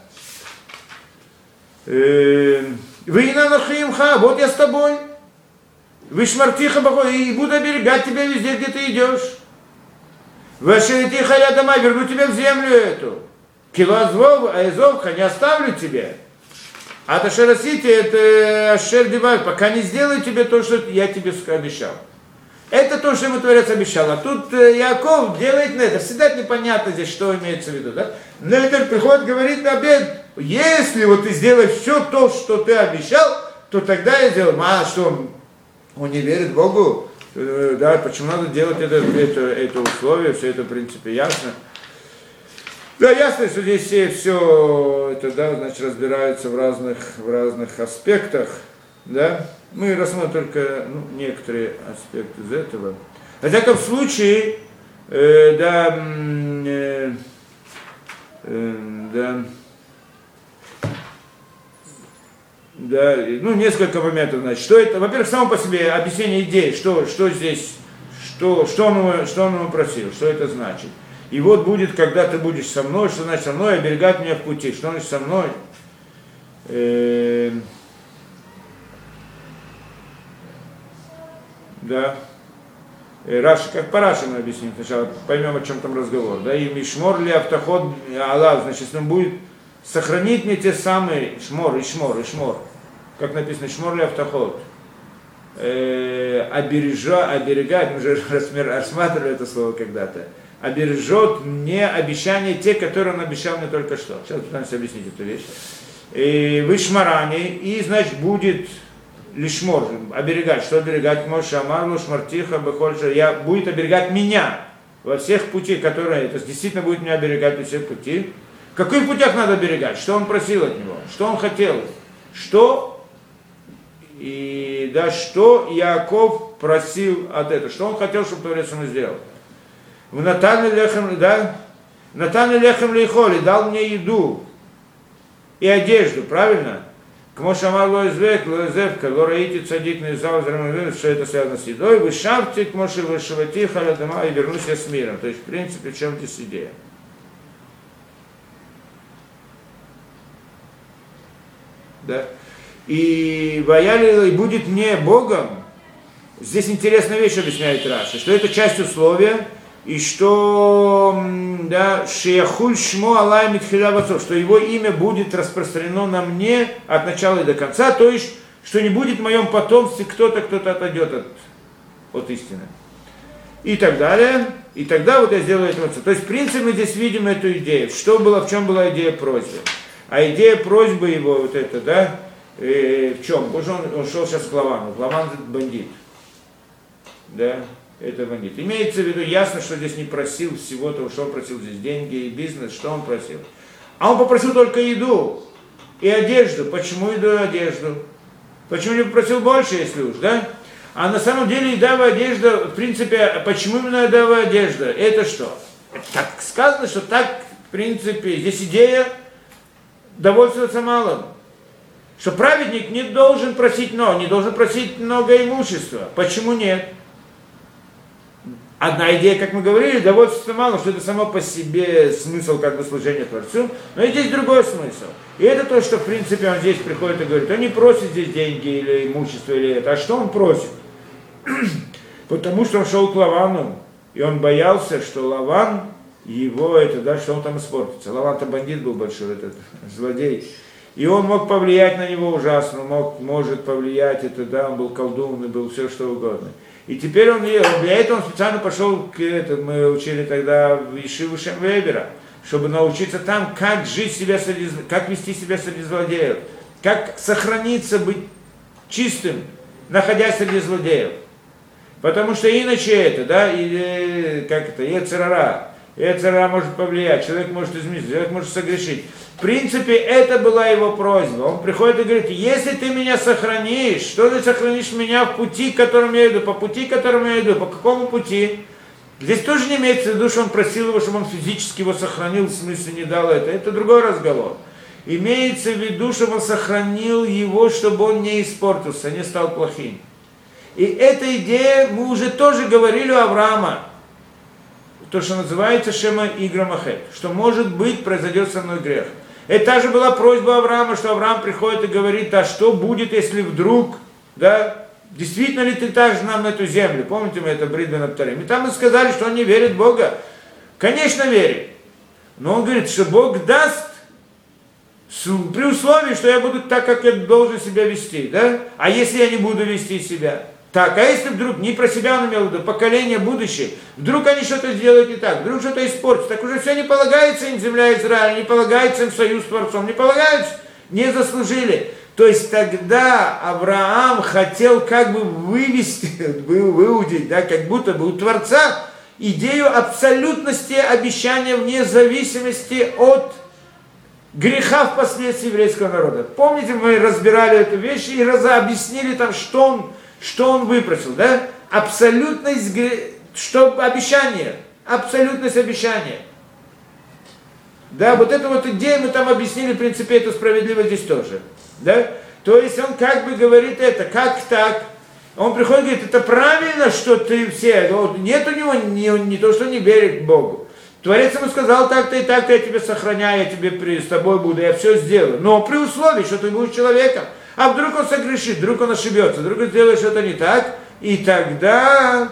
Вы на нахимха, вот я с тобой. Вышмартиха бахой, и буду оберегать тебя везде, где ты идешь. Вашеритиха я дома, верну тебя в землю эту. Килозвов, аизовха, не оставлю тебя. А ташерасити, это ашер дивай, пока не сделаю тебе то, что я тебе обещал. Это то, что ему Творец обещал. А тут Яаков делает на это. Всегда непонятно здесь, что имеется в виду. Да? Но это приходит, говорит на обед, если вот ты сделаешь все то, что ты обещал, то тогда я сделаю. А что, он не верит Богу? Да, почему надо делать это условие, все это в принципе ясно. Да, ясно, что здесь все это, да, значит, разбирается в разных аспектах, да. Мы рассмотрим только некоторые аспекты из этого. В всяком случае, да, ну, несколько моментов, значит, что это, во-первых, само по себе объяснение идеи, что здесь, что он ему просил, что это значит. И вот будет, когда ты будешь со мной, что значит со мной, оберегать меня в пути, что значит со мной. Да. Раши, как по Раши мы объясним сначала, поймем, о чем там разговор. Да, и мишмор ли автоход Аллах, значит, он будет сохранить мне те самые шмор. Как написано, шмор ли автоход. Оберегать, мы же рассматривали это слово когда-то. Обережет мне обещания те, которые он обещал мне только что. Сейчас пытаемся объяснить эту вещь. Вышмарани, и значит будет лишмор, оберегать. Что оберегать? Моше Амарлу, Шмартиха, Бехольша. Будет оберегать меня во всех путях, которые, это действительно будет меня оберегать во всех путях. В каких путях надо оберегать? Что он просил от него? Что он хотел? Что Яаков просил от этого? Что он хотел, чтобы Творец ему сделал? В Натане лехем, да? Натане лехем лейхоли, дал мне еду и одежду, правильно? Кмо шамар лоизвек, лоизевка, лораити цадик наизал, что это связано с едой, вы шавьте, кмо шевышевати, халядама, и вернусь я с миром. То есть, в принципе, в чем здесь идея? Да? И вояли, и будет мне Богом, здесь интересная вещь объясняет Раши, что это часть условия, и что, да, шияхуль шмо алай митхиля вацов, что его имя будет распространено на мне от начала и до конца, то есть, что не будет в моем потомстве кто-то отойдет от истины. И так далее. И тогда вот я сделаю это. То есть, в принципе, мы здесь видим эту идею. Что было, в чем была идея просьбы? А идея просьбы его, вот это, да, в чем? Потому что он шел сейчас к Лавану. Лаван это бандит. Да, это бандит. Имеется в виду, ясно, что здесь не просил всего того, что он просил здесь деньги и бизнес, что он просил. А он попросил только еду и одежду. Почему еду и одежду? Почему не попросил больше, если уж, да? А на самом деле еда и одежда, в принципе, почему именно еда и одежда? Это что? Так сказано, что так, в принципе, здесь идея довольствоваться малым. Что праведник не должен просить много, не должен просить много имущества. Почему нет? Одна идея, как мы говорили, довольствоваться малым, что это само по себе смысл как бы служения Творцу, но и здесь другой смысл. И это то, что в принципе он здесь приходит и говорит, он не просит здесь деньги или имущество или это, а что он просит? Потому что он шел к Лавану, и он боялся, что Лаван, его это, да, что он там испортится. Лаван-то бандит был большой, этот злодей. И он мог повлиять на него ужасно, может повлиять, это, да, он был колдун, и был все что угодно. И теперь для этого он специально пошел к этому, мы учили тогда в Ешиву Шем Вебера, чтобы научиться там, как жить себя среди, как вести себя среди злодеев, как сохраниться, быть чистым, находясь среди злодеев. Потому что иначе это, да, или как это, Ецер-ара может повлиять, человек может измениться, человек может согрешить. В принципе, это была его просьба. Он приходит и говорит, если ты меня сохранишь, что ты сохранишь меня в пути, к которому я иду, по пути, к которому я иду, по какому пути? Здесь тоже не имеется в виду, что он просил его, чтобы он физически его сохранил, в смысле не дал это другой разговор. Имеется в виду, чтобы он сохранил его, чтобы он не испортился, не стал плохим. И эта идея, мы уже тоже говорили у Авраама, то, что называется Шема Играмахет, что может быть произойдет со мной грех. Это та же была просьба Авраама, что Авраам приходит и говорит, а что будет, если вдруг, да, действительно ли ты дашь нам эту землю? Помните, мы это Брит бен Абтарим? И там мы сказали, что он не верит в Бога. Конечно, верит. Но он говорит, что Бог даст при условии, что я буду так, как я должен себя вести, да? А если я не буду вести себя? Так, а если вдруг, не про себя он имел в виду, поколение будущее, вдруг они что-то сделают не так, вдруг что-то испортят, так уже все не полагается им земля Израиля, не полагается им союз с Творцом, не полагается, не заслужили. То есть тогда Авраам хотел как бы выудить, да, как будто бы у Творца идею абсолютности обещания вне зависимости от греха впоследствии еврейского народа. Помните, мы разбирали эту вещь и объяснили там, что он выпросил, да? Абсолютность, что обещание, абсолютность обещания. Да, вот эту вот идею мы там объяснили, в принципе, это справедливо здесь тоже. Да? То есть он как бы говорит это, как так? Он приходит и говорит, это правильно, что ты все, нет у него не то, что не верит Богу. Творец ему сказал, так-то и так-то я тебя сохраняю, я тебе с тобой буду, я все сделаю. Но при условии, что ты будешь человеком. А вдруг он согрешит, вдруг он ошибется, вдруг он сделает что-то не так, и тогда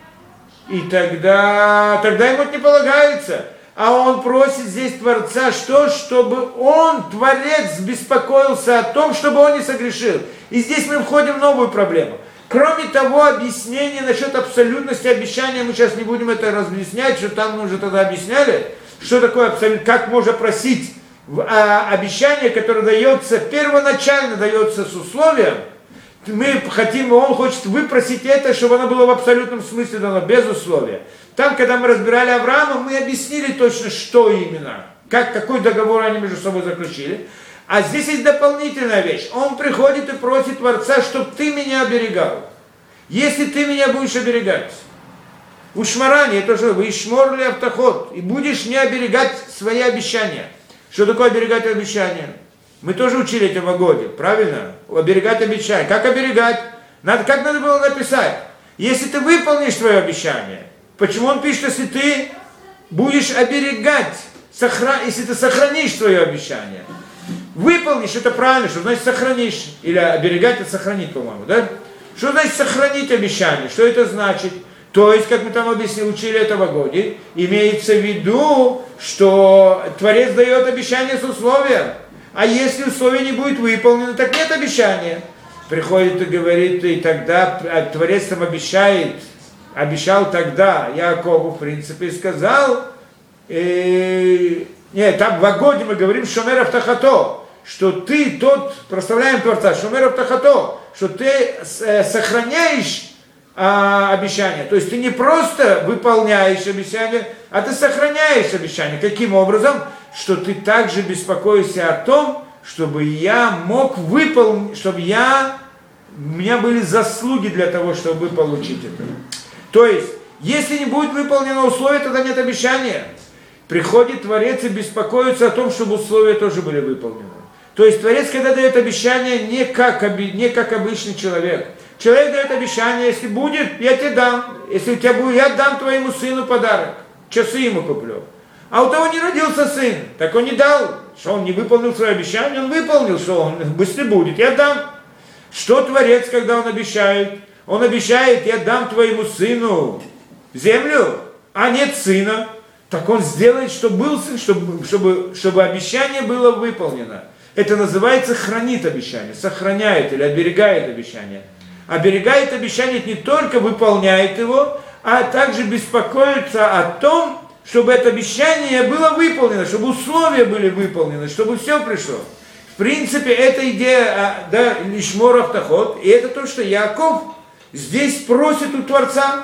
ему это не полагается. А он просит здесь Творца, чтобы он, Творец, беспокоился о том, чтобы он не согрешил. И здесь мы входим в новую проблему. Кроме того, объяснение насчет абсолютности обещания, мы сейчас не будем это разъяснять, что там мы уже тогда объясняли, что такое абсолютно, как можно просить обещание, которое дается, первоначально дается с условием, мы хотим, он хочет выпросить это, чтобы оно было в абсолютном смысле дано, без условия. Там, когда мы разбирали Авраама, мы объяснили точно, что именно, какой договор они между собой заключили. А здесь есть дополнительная вещь. Он приходит и просит Творца, чтобы ты меня оберегал. Если ты меня будешь оберегать, ушмарани, это же вы ишморли автоход, и будешь не оберегать свои обещания. Что такое оберегать обещания? Мы тоже учили это в Агоде, правильно? Оберегать обещания. Как оберегать? Как надо было написать? Если ты выполнишь свое обещание, почему он пишет, если ты будешь оберегать, если ты сохранишь свое обещание? Выполнишь, это правильно, что значит сохранишь. Или оберегать, это сохранить, по-моему, да? Что значит сохранить обещание? Что это значит? То есть, как мы там учили это в Агоде, имеется в виду, что Творец дает обещание с условием. А если условие не будет выполнено, так нет обещания. Приходит и говорит, и тогда Творец там обещал тогда Яакову, в принципе, сказал, нет, там в Агоде мы говорим Шомер Автахато, что ты тот, прославляем Творца, Шомер Автахато, что ты сохраняешь обещание. То есть ты не просто выполняешь обещание, а ты сохраняешь обещание. Каким образом? Что ты также беспокоишься о том, чтобы я мог выполнить, чтобы у меня были заслуги для того, чтобы получить это. То есть, если не будет выполнено условие, тогда нет обещания. Приходит Творец и беспокоится о том, чтобы условия тоже были выполнены. То есть Творец, когда дает обещание, не как обычный человек. Человек дает обещание, если будет, я тебе дам. Если у тебя будет, я дам твоему сыну подарок. Часы ему куплю. А у того не родился сын, так он не дал. Что он не выполнил свое обещание, он выполнил, что он быстро будет, я дам. Что Творец, когда он обещает? Он обещает, я дам твоему сыну землю, а нет сына. Так он сделает, чтобы был сын, чтобы обещание было выполнено. Это называется хранит обещание, сохраняет или оберегает обещание. Оберегает обещание не только выполняет его, а также беспокоится о том, чтобы это обещание было выполнено, чтобы условия были выполнены, чтобы все пришло. В принципе, это идея, да, лишмор автоход, и это то, что Яаков здесь просит у Творца.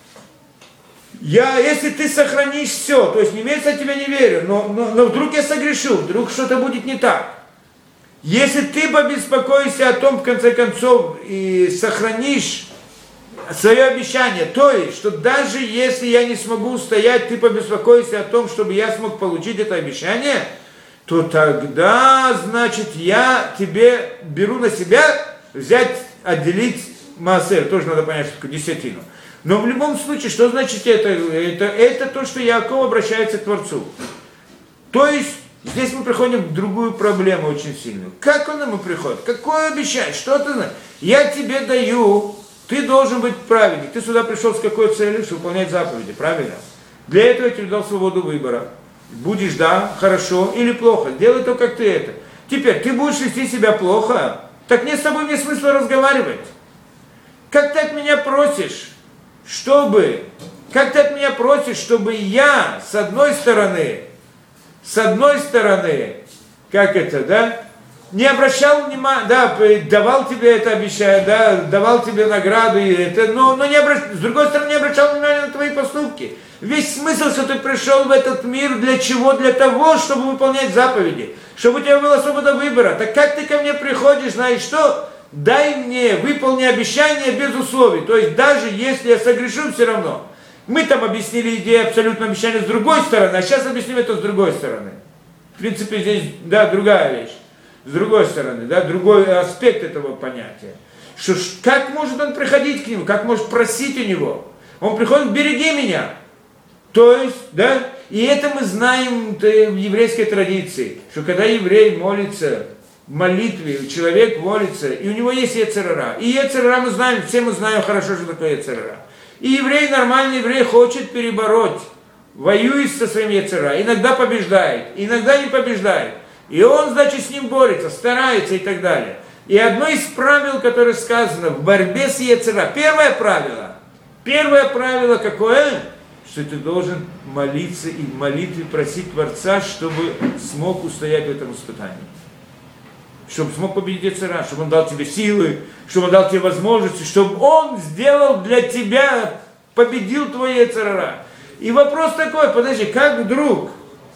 Если ты сохранишь все, то есть не имеется, я тебя не верю, но вдруг я согрешу, вдруг что-то будет не так. Если ты побеспокоишься о том, в конце концов, и сохранишь свое обещание, то есть, что даже если я не смогу устоять, ты побеспокоишься о том, чтобы я смог получить это обещание, то тогда, значит, я тебе беру на себя отделить маасер, тоже надо понять, что такое десятину. Но в любом случае, что значит это? Это то, что Яаков обращается к Творцу. То есть, здесь мы приходим к другую проблему очень сильную. Как он ему приходит? Какое обещание? Что ты знаешь? Я тебе даю, ты должен быть праведник. Ты сюда пришел с какой целью? Чтобы выполнять заповеди, правильно? Для этого я тебе дал свободу выбора. Будешь, да, хорошо или плохо. Делай то, как ты это. Теперь, ты будешь вести себя плохо, так с тобой нет смысла разговаривать. Как ты от меня просишь, чтобы я, с одной стороны, как это, да, не обращал внимания, да, давал тебе это обещание, да, давал тебе награду, и это, но с другой стороны, не обращал внимания на твои поступки. Весь смысл, что ты пришел в этот мир, для чего? Для того, чтобы выполнять заповеди, чтобы у тебя была свобода выбора. Так как ты ко мне приходишь, знаешь что? Дай мне, выполни обещание без условий. То есть даже если я согрешу, все равно. Мы там объяснили идею абсолютного обещания с другой стороны, а сейчас объясним это с другой стороны. В принципе, здесь, да, другая вещь. С другой стороны, да, другой аспект этого понятия. Что, как может он приходить к нему, как может просить у него? Он приходит, береги меня. То есть, да, и это мы знаем в еврейской традиции, что когда еврей молится в молитве, человек молится, и у него есть Йецер ара. И Йецер ара мы знаем, все мы знаем хорошо, что такое Йецер ара. И еврей, нормальный еврей, хочет перебороть, воюет со своим Йецер ара, иногда побеждает, иногда не побеждает. И он, значит, с ним борется, старается и так далее. И одно из правил, которое сказано в борьбе с Йецер ара, первое правило какое? Что ты должен молиться и в молитве просить Творца, чтобы смог устоять в этом испытании. Чтобы смог победить Йецер ара, чтобы он дал тебе силы, чтобы он дал тебе возможности, чтобы он сделал для тебя, победил твой Йецер ара. И вопрос такой, подожди, как вдруг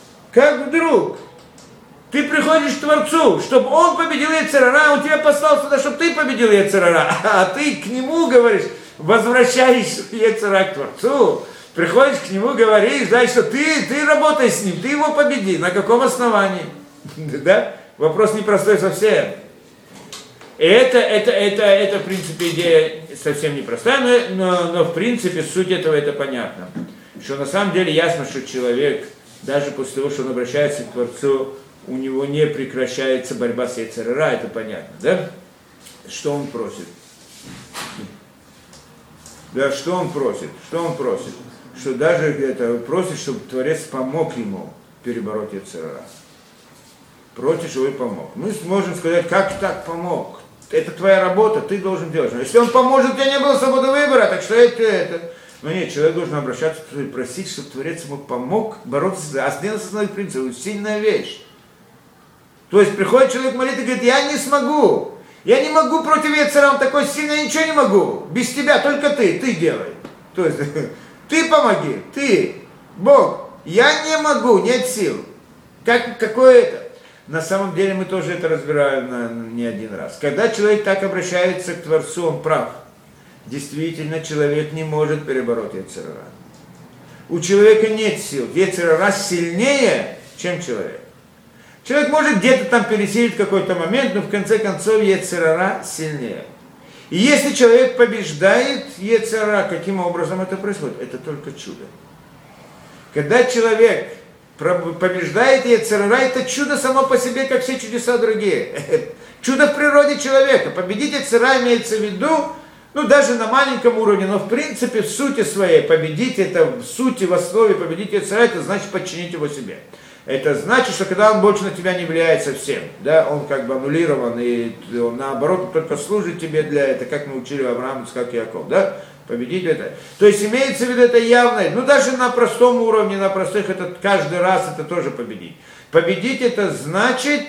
ты приходишь к Творцу, чтобы он победил Йецер ара, он тебя послал сюда, чтобы ты победил Йецер ара, а ты к нему говоришь, возвращаешь Йецер ара к Творцу, приходишь к нему, говоришь, да, что ты работай с ним, ты его победи. На каком основании? Да? Вопрос непростой совсем. Это, в принципе, идея совсем непростая, но в принципе суть этого это понятно. Что на самом деле ясно, что человек, даже после того, что он обращается к Творцу, у него не прекращается борьба с Йецер ара, это понятно, да? Что он просит? Да, что он просит? Что он просит? Что даже это просит, чтобы Творец помог ему перебороть Йецер ара. Просит, чтобы он помог. Мы сможем сказать, как так помог? Это твоя работа, ты должен делать. Но если он поможет, у тебя не было свободы выбора, так что это. Но нет, человек должен обращаться и просить, чтобы Творец ему помог бороться. Один из основных принципов, сильная вещь. То есть приходит человек молиться и говорит, я не смогу. Я не могу против Йецер ара, он такой сильный, я ничего не могу. Без тебя только ты делай. То есть ты помоги, ты, Бог. Я не могу, нет сил. Какое это? На самом деле мы тоже это разбираем не один раз. Когда человек так обращается к Творцу, он прав. Действительно, человек не может перебороть Йецер ара. У человека нет сил. Йецер ара сильнее, чем человек. Человек может где-то там пересилить в какой-то момент, но в конце концов Йецер ара сильнее. И если человек побеждает Йецер ара, каким образом это происходит? Это только чудо. Когда человек побеждает Йецер ара, это чудо само по себе, как все чудеса другие. Чудо в природе человека. Победить Йецер ара имеется в виду, даже на маленьком уровне, но в принципе в сути своей победить, это в сути, в основе победить Йецер ара, это значит подчинить его себе. Это значит, что когда он больше на тебя не влияет совсем, да, он как бы аннулирован, и он, наоборот, он только служит тебе для этого, как мы учили Авраам, как Яков, да, победить это. То есть имеется в виду это явное, даже на простом уровне, на простых, это каждый раз это тоже победить. Победить это значит,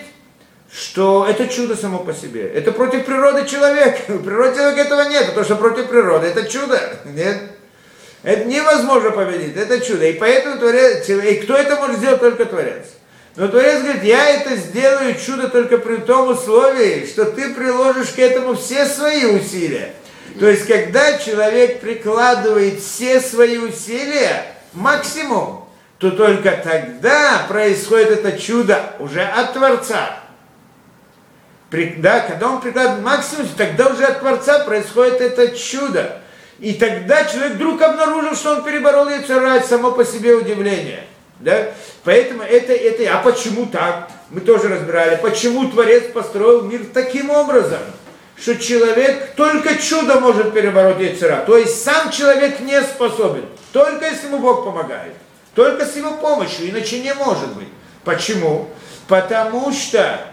что это чудо само по себе. Это против природы человека. В природе человека этого нет, потому что против природы это чудо. Нет. Это невозможно победить, это чудо. И поэтому Творец, и кто это может сделать? Только Творец. Но Творец говорит, я это сделаю чудо только при том условии, что ты приложишь к этому все свои усилия. То есть, когда человек прикладывает все свои усилия, максимум, то только тогда происходит это чудо уже от Творца. Да, когда он прикладывает максимум, тогда уже от Творца происходит это чудо. И тогда человек вдруг обнаружил, что он переборол Йецер ара, само по себе удивление. Да? Поэтому а почему так? Мы тоже разбирали, почему Творец построил мир таким образом, что человек только чудо может перебороть Йецер ара. То есть сам человек не способен, только если ему Бог помогает, только с его помощью, иначе не может быть. Почему? Потому что,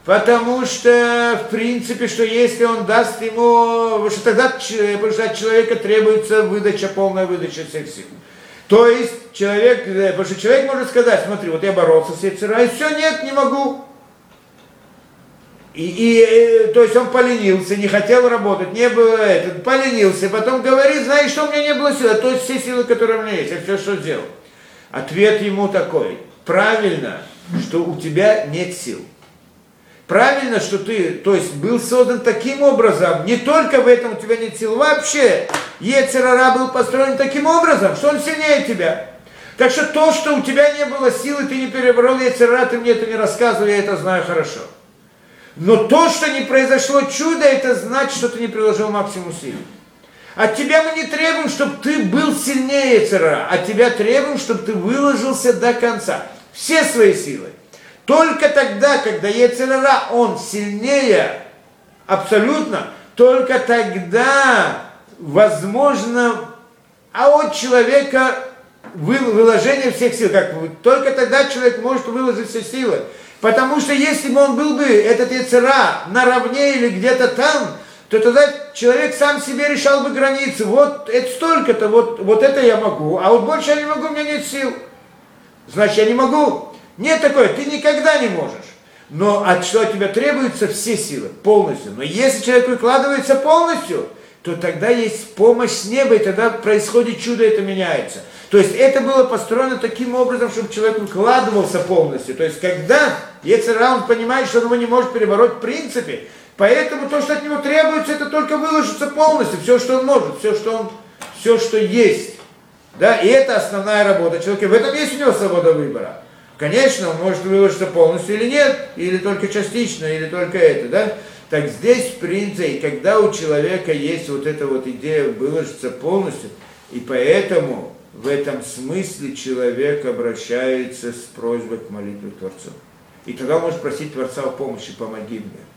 в принципе, что если он даст ему, что тогда потому что от человека требуется полная выдача всех сил. То есть потому что человек может сказать, смотри, вот я боролся с Йецер ара, и все, нет, не могу. То есть он поленился, не хотел работать, не было поленился, потом говорит, знаешь, что у меня не было сил, то есть все силы, которые у меня есть, я все, что сделал. Ответ ему такой, правильно, что у тебя нет сил. Правильно, что ты, то есть был создан таким образом, не только в этом у тебя нет сил, вообще Йецер ара был построен таким образом, что он сильнее тебя. Так что то, что у тебя не было силы, ты не переборол Йецер ара, ты мне это не рассказывай, я это знаю хорошо. Но то, что не произошло чудо, это значит, что ты не приложил максимум сил. От тебя мы не требуем, чтобы ты был сильнее Йецер ара, от тебя требуем, чтобы ты выложился до конца. Все свои силы. Только тогда, когда Йецер ара, он сильнее, абсолютно, только тогда возможно от человека выложение всех сил. Только тогда человек может выложить все силы. Потому что если бы он был бы, этот Йецер ара, наравне или где-то там, то тогда человек сам себе решал бы границы. Вот это столько-то, вот это я могу, а вот больше я не могу, у меня нет сил. Значит, я не могу. Нет такое, ты никогда не можешь. Но от что от тебя требуются все силы, полностью. Но если человек выкладывается полностью, то тогда есть помощь с неба, и тогда происходит чудо, это меняется. То есть это было построено таким образом, чтобы человек выкладывался полностью. То есть когда Йецер ара, он понимает, что он его не может перебороть в принципе, поэтому то, что от него требуется, это только выложиться полностью, все, что он может, все, что есть. Да? И это основная работа человека. В этом есть у него свобода выбора. Конечно, он может выложиться полностью или нет, или только частично, или только это, да? Так здесь, в принципе, когда у человека есть вот эта вот идея выложиться полностью, и поэтому в этом смысле человек обращается с просьбой к молитве к Творцу. И тогда он может просить Творца о помощи, помоги мне.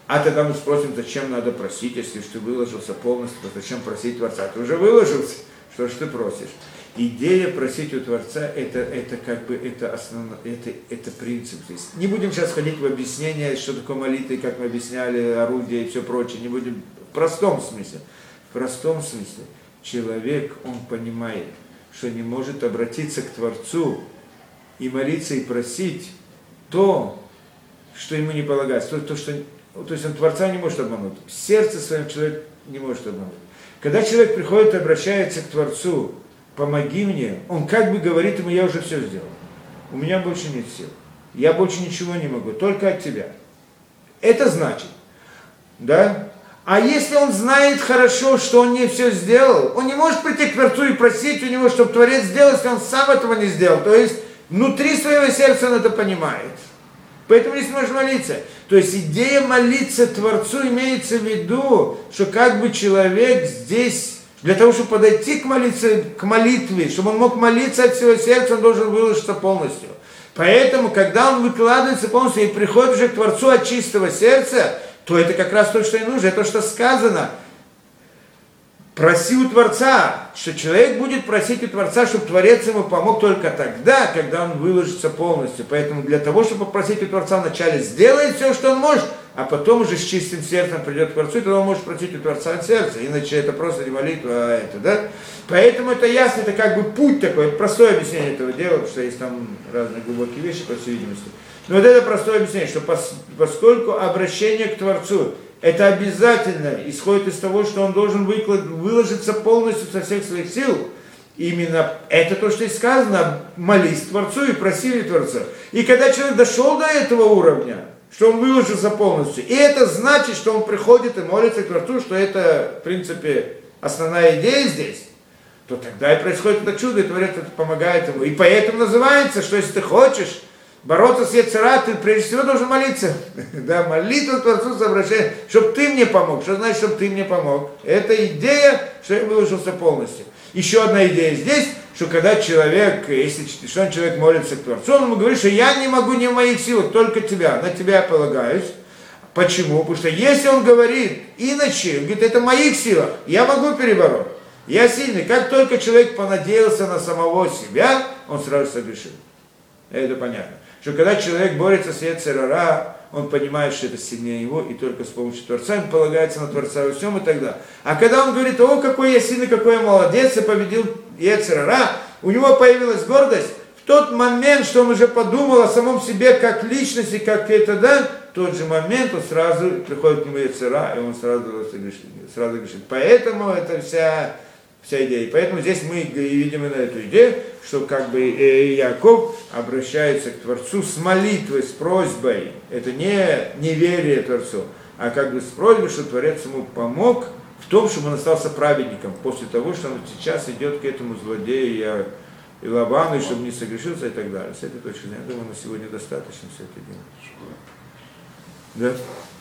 А тогда мы спросим, зачем надо просить, если ты выложился полностью, то зачем просить Творца? Ты уже выложился, что ж ты просишь? Идея просить у Творца, это как бы, это основной, это принцип здесь. Не будем сейчас ходить в объяснение, что такое молитва, как мы объясняли, орудие и все прочее, не будем, в простом смысле. В простом смысле человек, он понимает, что не может обратиться к Творцу и молиться, и просить то, что ему не полагается, то есть он Творца не может обмануть, в сердце своем человек не может обмануть. Когда человек приходит и обращается к Творцу, помоги мне, он как бы говорит ему, я уже все сделал, у меня больше нет сил, я больше ничего не могу, только от тебя. Это значит, да? А если он знает хорошо, что он не все сделал, он не может прийти к Творцу и просить у него, чтобы Творец сделал, если он сам этого не сделал. То есть внутри своего сердца он это понимает. Поэтому не сможешь молиться. То есть идея молиться Творцу имеется в виду, что как бы человек здесь, для того, чтобы подойти к молитве, чтобы он мог молиться от всего сердца, он должен выложиться полностью. Поэтому, когда он выкладывается полностью и приходит уже к Творцу от чистого сердца, то это как раз то, что и нужно, это то, что сказано. Проси у Творца, что человек будет просить у Творца, чтобы Творец ему помог только тогда, когда он выложится полностью. Поэтому для того, чтобы попросить у Творца, вначале сделает все, что он может, а потом уже с чистым сердцем придет к Творцу, и тогда он может просить у Творца от сердца. Иначе это просто не молитва, а это, да? Поэтому это ясно, это как бы путь такой, это простое объяснение этого дела, потому что есть там разные глубокие вещи, по всей видимости. Но вот это простое объяснение, что поскольку обращение к Творцу, это обязательно исходит из того, что он должен выложиться полностью со всех своих сил. Именно это то, что и сказано, молись Творцу и проси Творца. И когда человек дошел до этого уровня, что он выложился полностью, и это значит, что он приходит и молится к Творцу, что это, в принципе, основная идея здесь, то тогда и происходит это чудо, и Творец это помогает ему. И поэтому называется, что если ты хочешь бороться с Йецер-Ара, ты прежде всего должен молиться. Да, молитва Творцу с обращением, чтобы ты мне помог. Что значит, чтобы ты мне помог? Это идея, что я выложился полностью. Еще одна идея здесь, что когда человек, если человек молится к Творцу, он ему говорит, что я не могу не в моих силах, только тебя, на тебя я полагаюсь. Почему? Потому что если он говорит иначе, он говорит, это в моих силах, я могу перебороть. Я сильный. Как только человек понадеялся на самого себя, он сразу согрешил. Это понятно. Что когда человек борется с Йецер-Ара, он понимает, что это сильнее его, и только с помощью Творца он полагается на Творца во всем и так далее. А когда он говорит, о, какой я сильный, какой я молодец, и победил Йецер-Ара, у него появилась гордость, в тот момент, что он уже подумал о самом себе как личности, как это, да, в тот же момент он сразу приходит к нему Йецер-Ара, и он сразу грешит. Поэтому это вся идея. Поэтому здесь мы видим именно эту идею, что как бы Яков обращается к Творцу с молитвой, с просьбой. Это не неверие Творцу, а как бы с просьбой, что Творец ему помог в том, чтобы он остался праведником, после того, что он сейчас идет к этому злодею и Лавану, и чтобы не согрешился и так далее. С этой точки зрения, я думаю, на сегодня достаточно все это делать. Да?